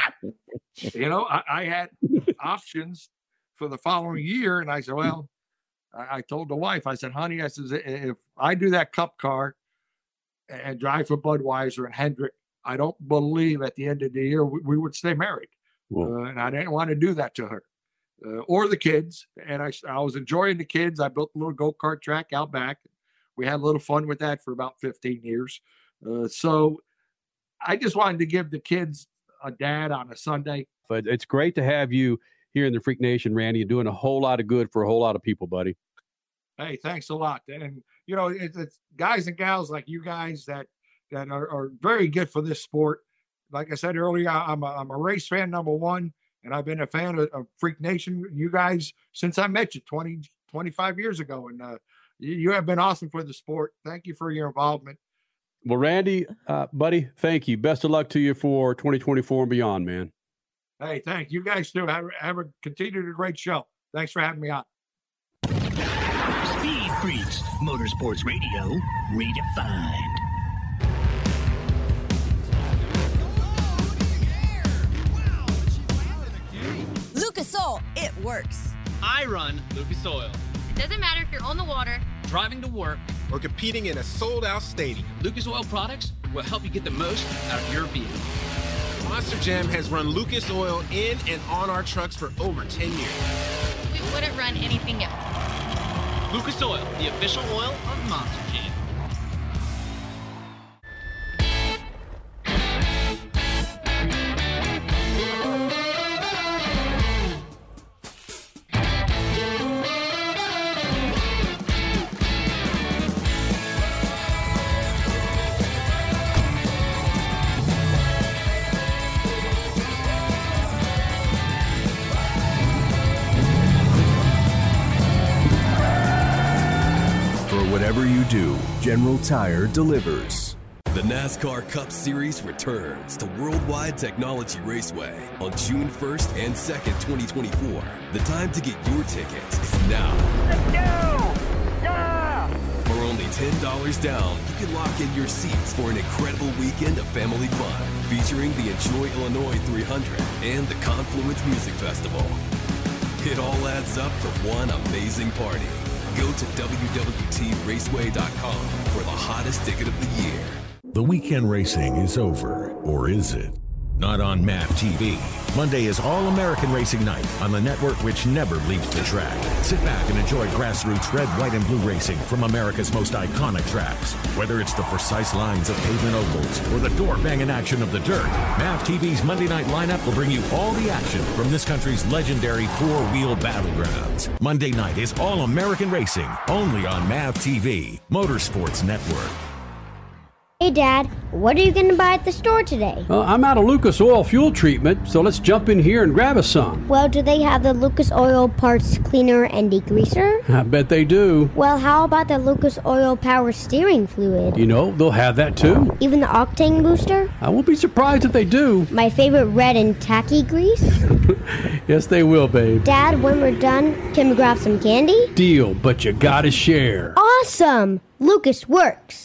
I had options for the following year. And I said, well, I told the wife, I said, honey, I said, if I do that cup car and drive for Budweiser and Hendrick, I don't believe at the end of the year we would stay married. And I didn't want to do that to her or the kids. And I was enjoying the kids. I built a little go-kart track out back. We had a little fun with that for about 15 years. So I just wanted to give the kids a dad on a Sunday. But it's great to have you here in the Freak Nation, Randy, and doing a whole lot of good for a whole lot of people, buddy. Hey, thanks a lot. And, it's guys and gals like you guys that are very good for this sport. Like I said earlier, I'm a race fan, number one, and I've been a fan of Freak Nation, you guys, since I met you 25 years ago. And you have been awesome for the sport. Thank you for your involvement. Well, Randy, buddy, thank you. Best of luck to you for 2024 and beyond, man. Hey, thank you guys too. Have a continued a great show. Thanks for having me on. Speed Freaks, Motorsports Radio, redefined. Lucas Oil, it works. I run Lucas Oil. It doesn't matter if you're on the water, driving to work, or competing in a sold-out stadium. Lucas Oil products will help you get the most out of your vehicle. Monster Jam has run Lucas Oil in and on our trucks for over 10 years. We wouldn't run anything else. Lucas Oil, the official oil of Monster Jam. Whatever you do, General Tire delivers. The NASCAR Cup Series returns to Worldwide Technology Raceway on June 1st and 2nd, 2024. The time to get your tickets is now. Let's go! Yeah! For only $10 down, you can lock in your seats for an incredible weekend of family fun featuring the Enjoy Illinois 300 and the Confluence Music Festival. It all adds up to one amazing party. Go to WWTRaceway.com for the hottest ticket of the year. The weekend racing is over, or is it? Not on MAP TV. Monday is All-American Racing Night on the network which never leaves the track. Sit back and enjoy grassroots red, white, and blue racing from America's most iconic tracks. Whether it's the precise lines of pavement ovals or the door-banging action of the dirt, MAP TV's Monday night lineup will bring you all the action from this country's legendary four-wheel battlegrounds. Monday night is All-American Racing, only on MAP TV, Motorsports Network. Hey, Dad, what are you going to buy at the store today? I'm out of Lucas Oil fuel treatment, so let's jump in here and grab us some. Well, do they have the Lucas Oil parts cleaner and degreaser? I bet they do. Well, how about the Lucas Oil power steering fluid? They'll have that too. Even the octane booster? I won't be surprised if they do. My favorite red and tacky grease? Yes, they will, babe. Dad, when we're done, can we grab some candy? Deal, but you gotta share. Awesome! Lucas works.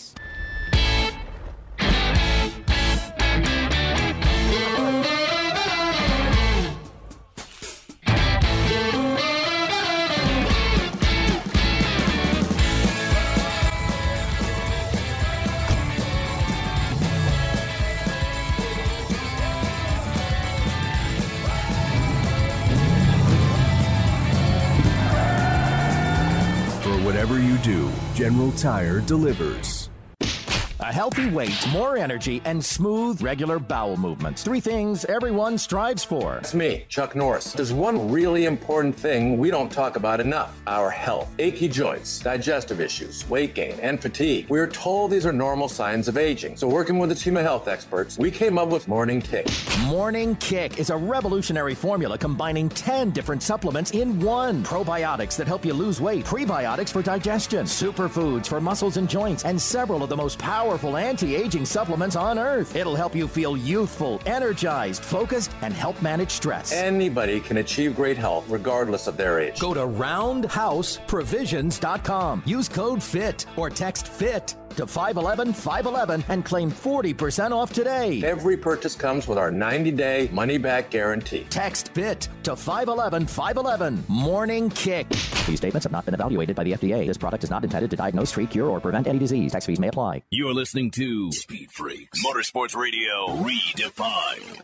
Whatever you do, General Tire delivers. a healthy weight, more energy, and smooth, regular bowel movements. 3 things everyone strives for. It's me, Chuck Norris. There's one really important thing we don't talk about enough: our health. Achy joints, digestive issues, weight gain, and fatigue. We're told these are normal signs of aging. So working with a team of health experts, we came up with Morning Kick. Morning Kick is a revolutionary formula combining 10 different supplements in one. Probiotics that help you lose weight, prebiotics for digestion, superfoods for muscles and joints, and several of the most powerful anti-aging supplements on earth. It'll help you feel youthful, energized, focused, and help manage stress. Anybody can achieve great health regardless of their age. Go to roundhouseprovisions.com. Use code FIT or text FIT to 511-511 and claim 40% off today. Every purchase comes with our 90-day money-back guarantee. Text FIT to 511-511. Morning Kick. These statements have not been evaluated by the FDA. This product is not intended to diagnose, treat, cure, or prevent any disease. Tax fees may apply. You're listening to Speed Freaks, Motorsports Radio Redefined.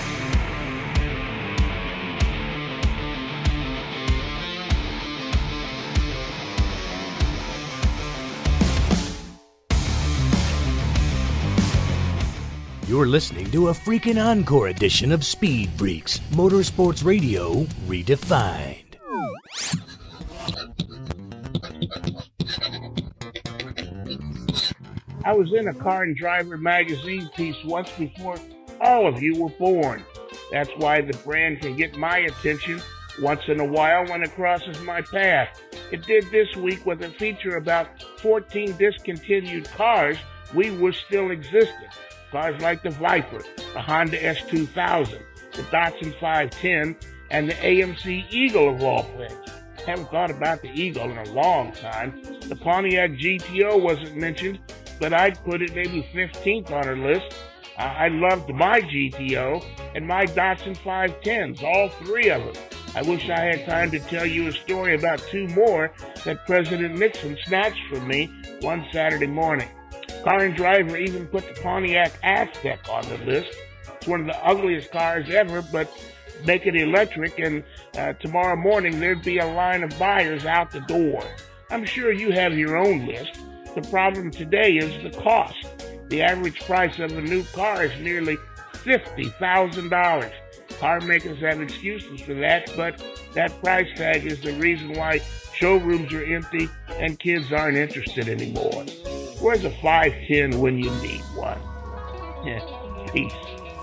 You're listening to a freaking encore edition of Speed Freaks, Motorsports Radio Redefined. I was in a Car and Driver magazine piece once before all of you were born. That's why the brand can get my attention once in a while when it crosses my path. It did this week with a feature about 14 discontinued cars we wish still existed. Cars like the Viper, the Honda S2000, the Datsun 510, and the AMC Eagle of all things. Haven't thought about the Eagle in a long time. The Pontiac GTO wasn't mentioned, but I'd put it maybe 15th on our list. I loved my GTO and my Datsun 510s, all 3 of them. I wish I had time to tell you a story about 2 more that President Nixon snatched from me one Saturday morning. Car and Driver even put the Pontiac Aztek on the list. It's one of the ugliest cars ever, but make it electric, and tomorrow morning there'd be a line of buyers out the door. I'm sure you have your own list. The problem today is the cost. The average price of a new car is nearly $50,000. Car makers have excuses for that, but that price tag is the reason why showrooms are empty and kids aren't interested anymore. Where's a 510 when you need one? Peace.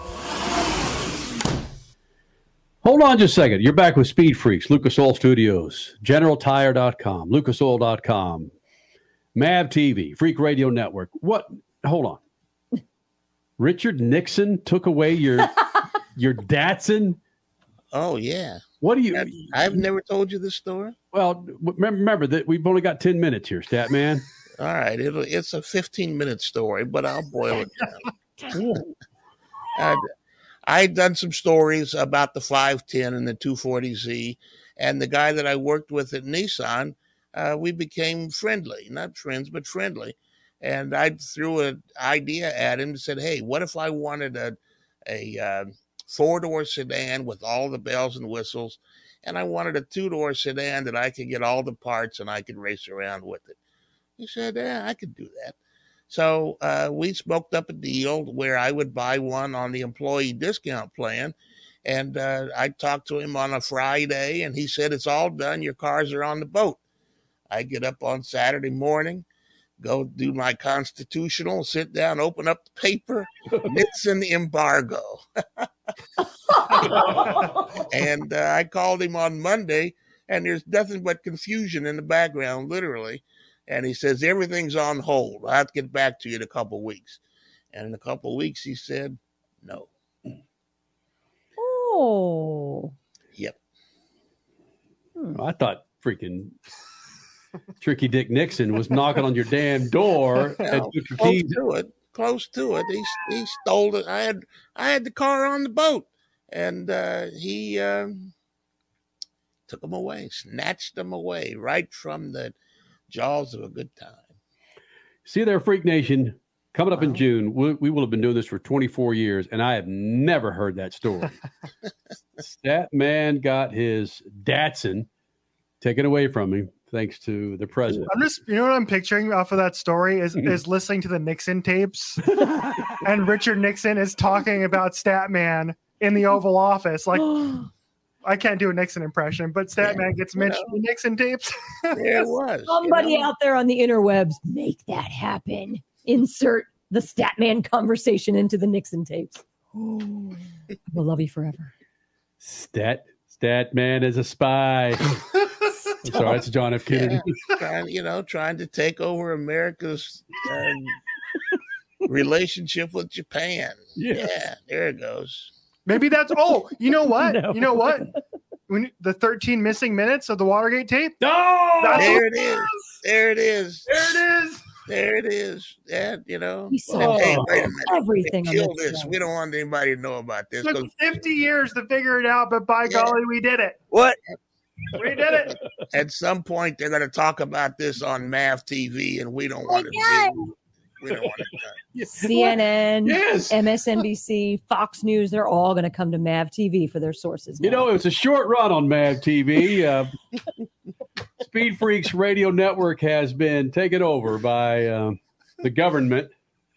Hold on just a second. You're back with Speed Freaks, Lucas Oil Studios, GeneralTire.com, LucasOil.com, MAV TV, Freak Radio Network. What? Hold on. Richard Nixon took away your Datsun? Oh, yeah. What do you... I've never told you this story. Well, remember that we've only got 10 minutes here, Statman. All right, it's a 15-minute story, but I'll boil it down. I'd done some stories about the 510 and the 240Z, and the guy that I worked with at Nissan, we became friendly. Not friends, but friendly. And I threw an idea at him and said, hey, what if I wanted a 4-door sedan with all the bells and whistles, and I wanted a 2-door sedan that I could get all the parts and I could race around with it? He said, yeah, I could do that. So we smoked up a deal where I would buy one on the employee discount plan. And I talked to him on a Friday, and he said, it's all done. Your cars are on the boat. I get up on Saturday morning, go do my constitutional, sit down, open up the paper, Nixon embargo. And I called him on Monday, and there's nothing but confusion in the background, literally. And he says, everything's on hold. I'll have to get back to you in a couple of weeks. And in a couple of weeks, he said, no. Oh. Yep. I thought freaking Tricky Dick Nixon was knocking on your damn door. Well, close to it. He stole it. I had the car on the boat. And he took them away, snatched them away right from the jaws of a good time. See there, Freak Nation, coming up in June, we will have been doing this for 24 years, and I have never heard that story. That man got his Datsun taken away from him thanks to the president. I'm just, you know what I'm picturing off of that story is listening to the Nixon tapes, and Richard Nixon is talking about Statman in the Oval Office. Like, I can't do a Nixon impression, but Statman gets mentioned in the Nixon tapes. There it was. Somebody out there on the interwebs, make that happen. Insert the Statman conversation into the Nixon tapes. We'll love you forever. Statman is a spy. I'm sorry, it's John F. Kennedy. Yeah, trying to take over America's relationship with Japan. Yeah, there it goes. Maybe that's. Oh, you know what? No. You know what? When the 13 missing minutes of the Watergate tape. No, there it is. There it is. There it is. There it is. Yeah, We saw hey, wait a minute. Everything. Kill this. We don't want anybody to know about this. It took 50 years to figure it out, but by golly, we did it. What? We did it. At some point, they're going to talk about this on MAV TV, and we don't want to do. We don't want to. CNN, MSNBC, Fox News, they're all going to come to MAV TV for their sources. Now. It was a short run on MAV TV. Speed Freaks Radio Network has been taken over by the government.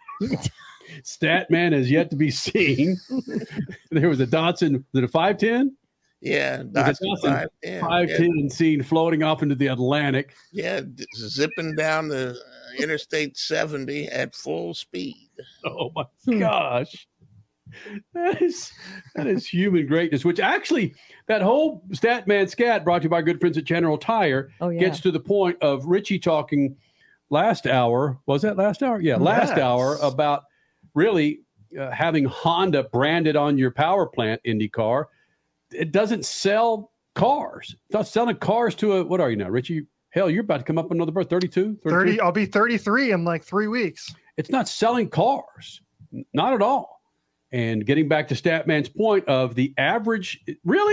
Statman has yet to be seen. There was a Datsun, was it a 510? Yeah, Datsun 510 seen floating off into the Atlantic. Yeah, zipping down the Interstate 70 at full speed. Oh my gosh. That is human greatness, which actually that whole Statman scat brought to you by good friends at General Tire gets to the point of Richie talking last hour. Was that last hour? Yeah, last hour about really having Honda branded on your power plant IndyCar. It doesn't sell cars. It's not selling cars to what are you now, Richie? Hell, you're about to come up another birth, 32? 30. I'll be 33 in like 3 weeks. It's not selling cars. Not at all. And getting back to Statman's point of the average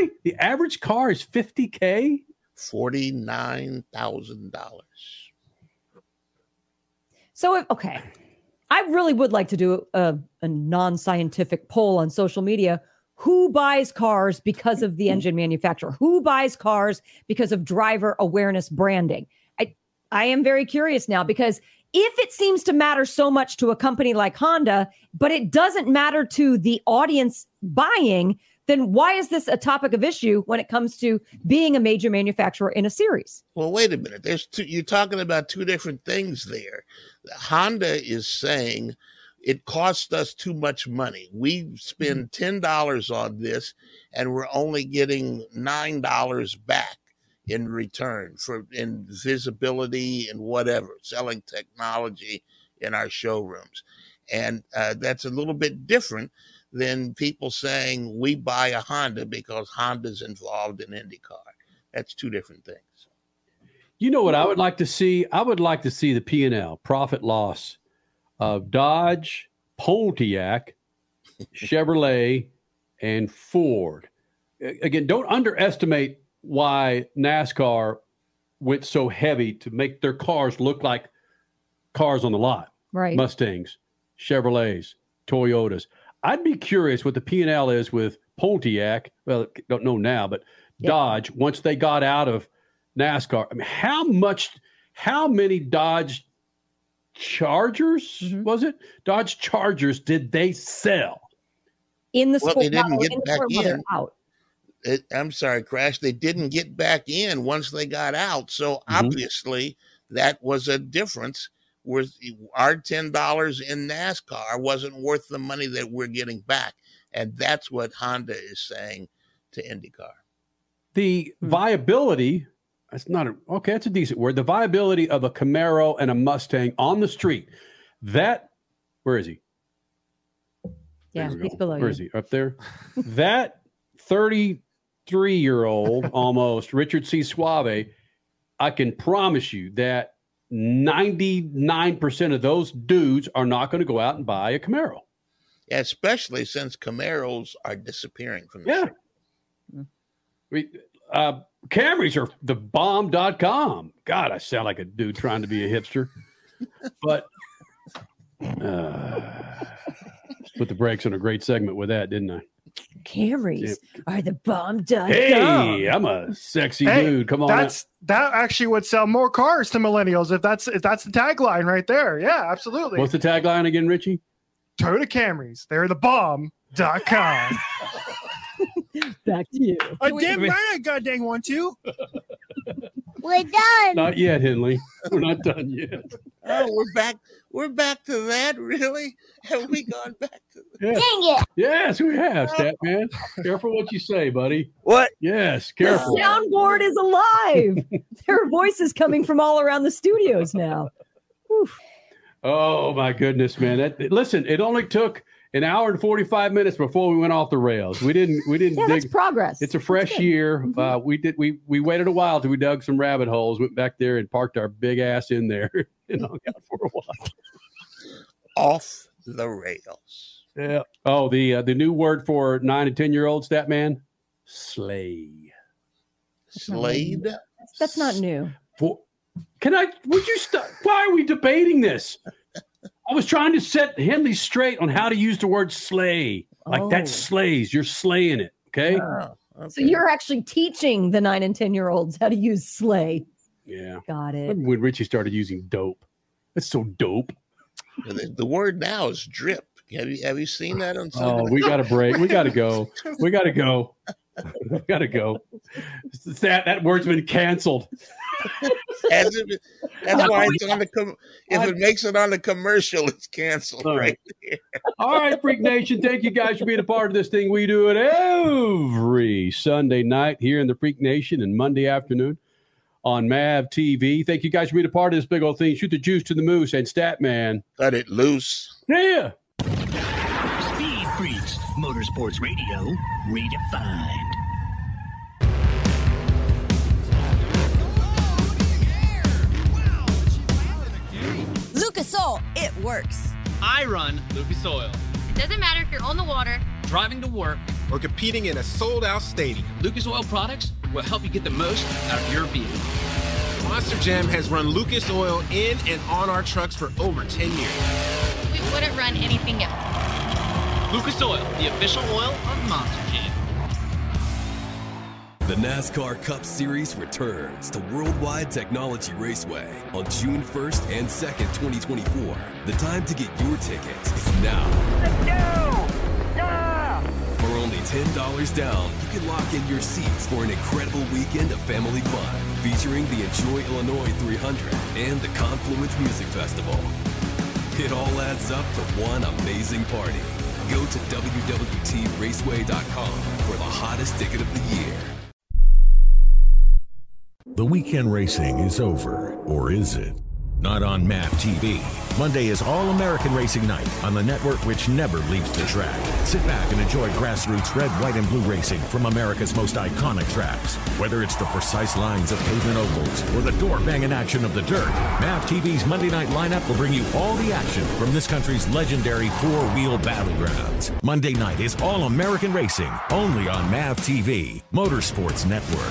car is $50K? $49,000. So, I really would like to do a non-scientific poll on social media. Who buys cars because of the engine manufacturer? Who buys cars because of driver awareness branding? I am very curious now, because if it seems to matter so much to a company like Honda, but it doesn't matter to the audience buying, then why is this a topic of issue when it comes to being a major manufacturer in a series? Well, wait a minute. You're talking about two different things there. Honda is saying it costs us too much money. We spend $10 on this, and we're only getting $9 back in return in visibility and whatever, selling technology in our showrooms. And that's a little bit different than people saying we buy a Honda because Honda's involved in IndyCar. That's two different things. You know what I would like to see? I would like to see the P&L, profit loss, of Dodge, Pontiac, Chevrolet, and Ford. Again, don't underestimate why NASCAR went so heavy to make their cars look like cars on the lot. Right. Mustangs, Chevrolets, Toyotas. I'd be curious what the P&L is with Pontiac. Well, don't know now, but Dodge, once they got out of NASCAR. I mean, how many Dodge Chargers, was it? Dodge Chargers did they sell? In the well, sport, they didn't get back in. Out. I'm sorry, Crash. They didn't get back in once they got out. So obviously that was a difference. With our $10 in NASCAR wasn't worth the money that we're getting back. And that's what Honda is saying to IndyCar. The viability, that's a decent word. The viability of a Camaro and a Mustang on the street. Where is he? Yeah, he's below Where is he? Up there? That 33-year-old almost, Richard C. Suave, I can promise you that 99% of those dudes are not going to go out and buy a Camaro. Yeah, especially since Camaros are disappearing from the street. Camrys are the bomb.com. God, I sound like a dude trying to be a hipster. But put the brakes on a great segment with that, didn't I? Camrys are the bomb. Hey, I'm a sexy dude. Come on. That actually would sell more cars to millennials if that's the tagline right there. Yeah, absolutely. What's the tagline again, Richie? Toyota Camrys. They're the bomb.com. Back to you. Damn right, I goddamn one too. We're done. Not yet, Henley. We're not done yet. Oh, we're back. We're back to that. Really? Have we gone back to that? Yes. Dang it. Yes, we have, Statman. Careful what you say, buddy. What? Yes, careful. The soundboard is alive. There are voices coming from all around the studios now. Oof. Oh my goodness, man! Listen, it only took an hour and 45 minutes before we went off the rails. We didn't. Yeah, that's progress. It's a fresh year. We waited a while till we dug some rabbit holes. Went back there and parked our big ass in there and hung out for a while. Off the rails. Yeah. Oh, the new word for 9 and 10-year-olds, Statman, slay. Slayed. That's not new. Would you stop? Why are we debating this? I was trying to set Henley straight on how to use the word slay. Like that slays. You're slaying it. Okay? Okay. So you're actually teaching the 9 and 10-year-olds how to use slay. Yeah. Got it. When Richie started using dope. That's so dope. The word now is drip. Have you seen that on something? Oh, we got to break. We got to go. We got to go. We got to go. That word's been canceled. That's why it's on the. If it makes it on the commercial, it's canceled right there. All right, Freak Nation. Thank you guys for being a part of this thing. We do it every Sunday night here in the Freak Nation and Monday afternoon on MAV TV. Thank you guys for being a part of this big old thing. Shoot the juice to the moose and Statman. Cut it loose. Yeah. Speed Freaks, Motorsports Radio, redefined. Lucas Oil, it works. I run Lucas Oil. It doesn't matter if you're on the water, Driving to work, or competing in a sold-out stadium. Lucas Oil products will help you get the most out of your vehicle. Monster Jam has run Lucas Oil in and on our trucks for over 10 years. we wouldn't run anything else. Lucas Oil, the official oil of Monster Jam. The NASCAR Cup Series returns to Worldwide Technology Raceway on June 1st and 2nd, 2024. The time to get your tickets is now. Let's go! Yeah! For only $10 down, you can lock in your seats for an incredible weekend of family fun, featuring the Enjoy Illinois 300 and the Confluence Music Festival. It all adds up to one amazing party. Go to WWTRaceway.com for the hottest ticket of the year. The weekend racing is over, or is it? Not on MAP TV. Monday is All-American Racing Night on the network which never leaves the track. Sit back and enjoy grassroots red, white, and blue racing from America's most iconic tracks. Whether it's the precise lines of pavement ovals or the door-banging action of the dirt, MAP TV's Monday night lineup will bring you all the action from this country's legendary four-wheel battlegrounds. Monday night is All-American Racing, only on MAP TV, Motorsports Network.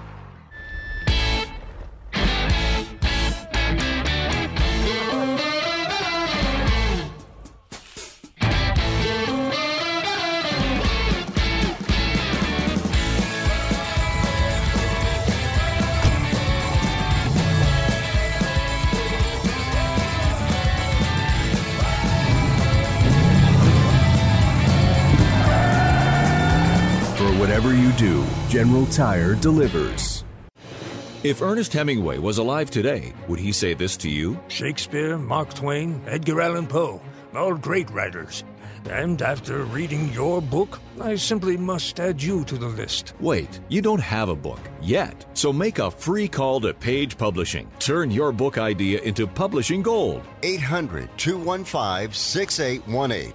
Whatever you do, General Tire delivers. If Ernest Hemingway was alive today, would he say this to you? Shakespeare, Mark Twain, Edgar Allan Poe, all great writers. And after reading your book, I simply must add you to the list. Wait, you don't have a book yet. So make a free call to Page Publishing. Turn your book idea into publishing gold. 800-215-6818.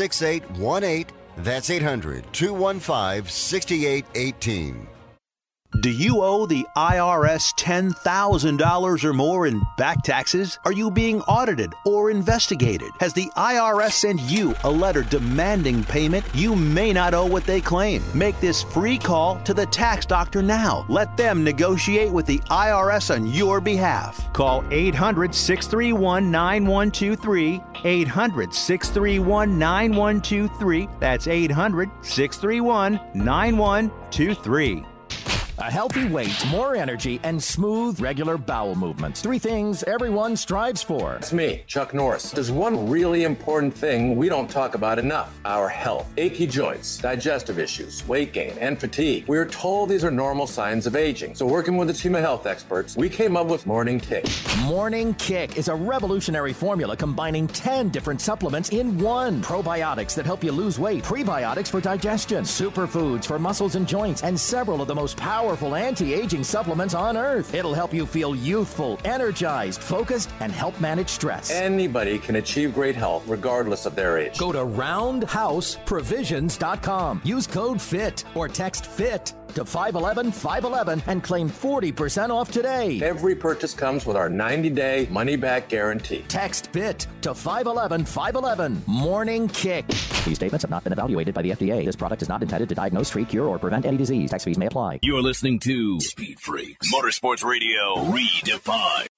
800-215-6818. That's 800-215-6818. Do you owe the IRS $10,000 or more in back taxes? Are you being audited or investigated? Has the IRS sent you a letter demanding payment? You may not owe what they claim. Make this free call to the tax doctor now. Let them negotiate with the IRS on your behalf. Call 800-631-9123. 800-631-9123. That's 800-631-9123. A healthy weight, more energy, and smooth, regular bowel movements. 3 things everyone strives for. It's me, Chuck Norris. There's one really important thing we don't talk about enough: our health. Achy joints, digestive issues, weight gain, and fatigue. We're told these are normal signs of aging. So working with a team of health experts, we came up with Morning Kick. Morning Kick is a revolutionary formula combining 10 different supplements in one. Probiotics that help you lose weight, prebiotics for digestion, superfoods for muscles and joints, and several of the most powerful anti-aging supplements on earth. It'll help you feel youthful, energized, focused, and help manage stress. Anybody can achieve great health regardless of their age. Go to roundhouseprovisions.com. Use code FIT or text FIT to 511-511 and claim 40% off today. Every purchase comes with our 90-day money-back guarantee. Text FIT to 511-511. Morning Kick. These statements have not been evaluated by the FDA. This product is not intended to diagnose, treat, cure, or prevent any disease. Tax fees may apply. You're listening to Speed Freaks Motorsports Radio Redefined.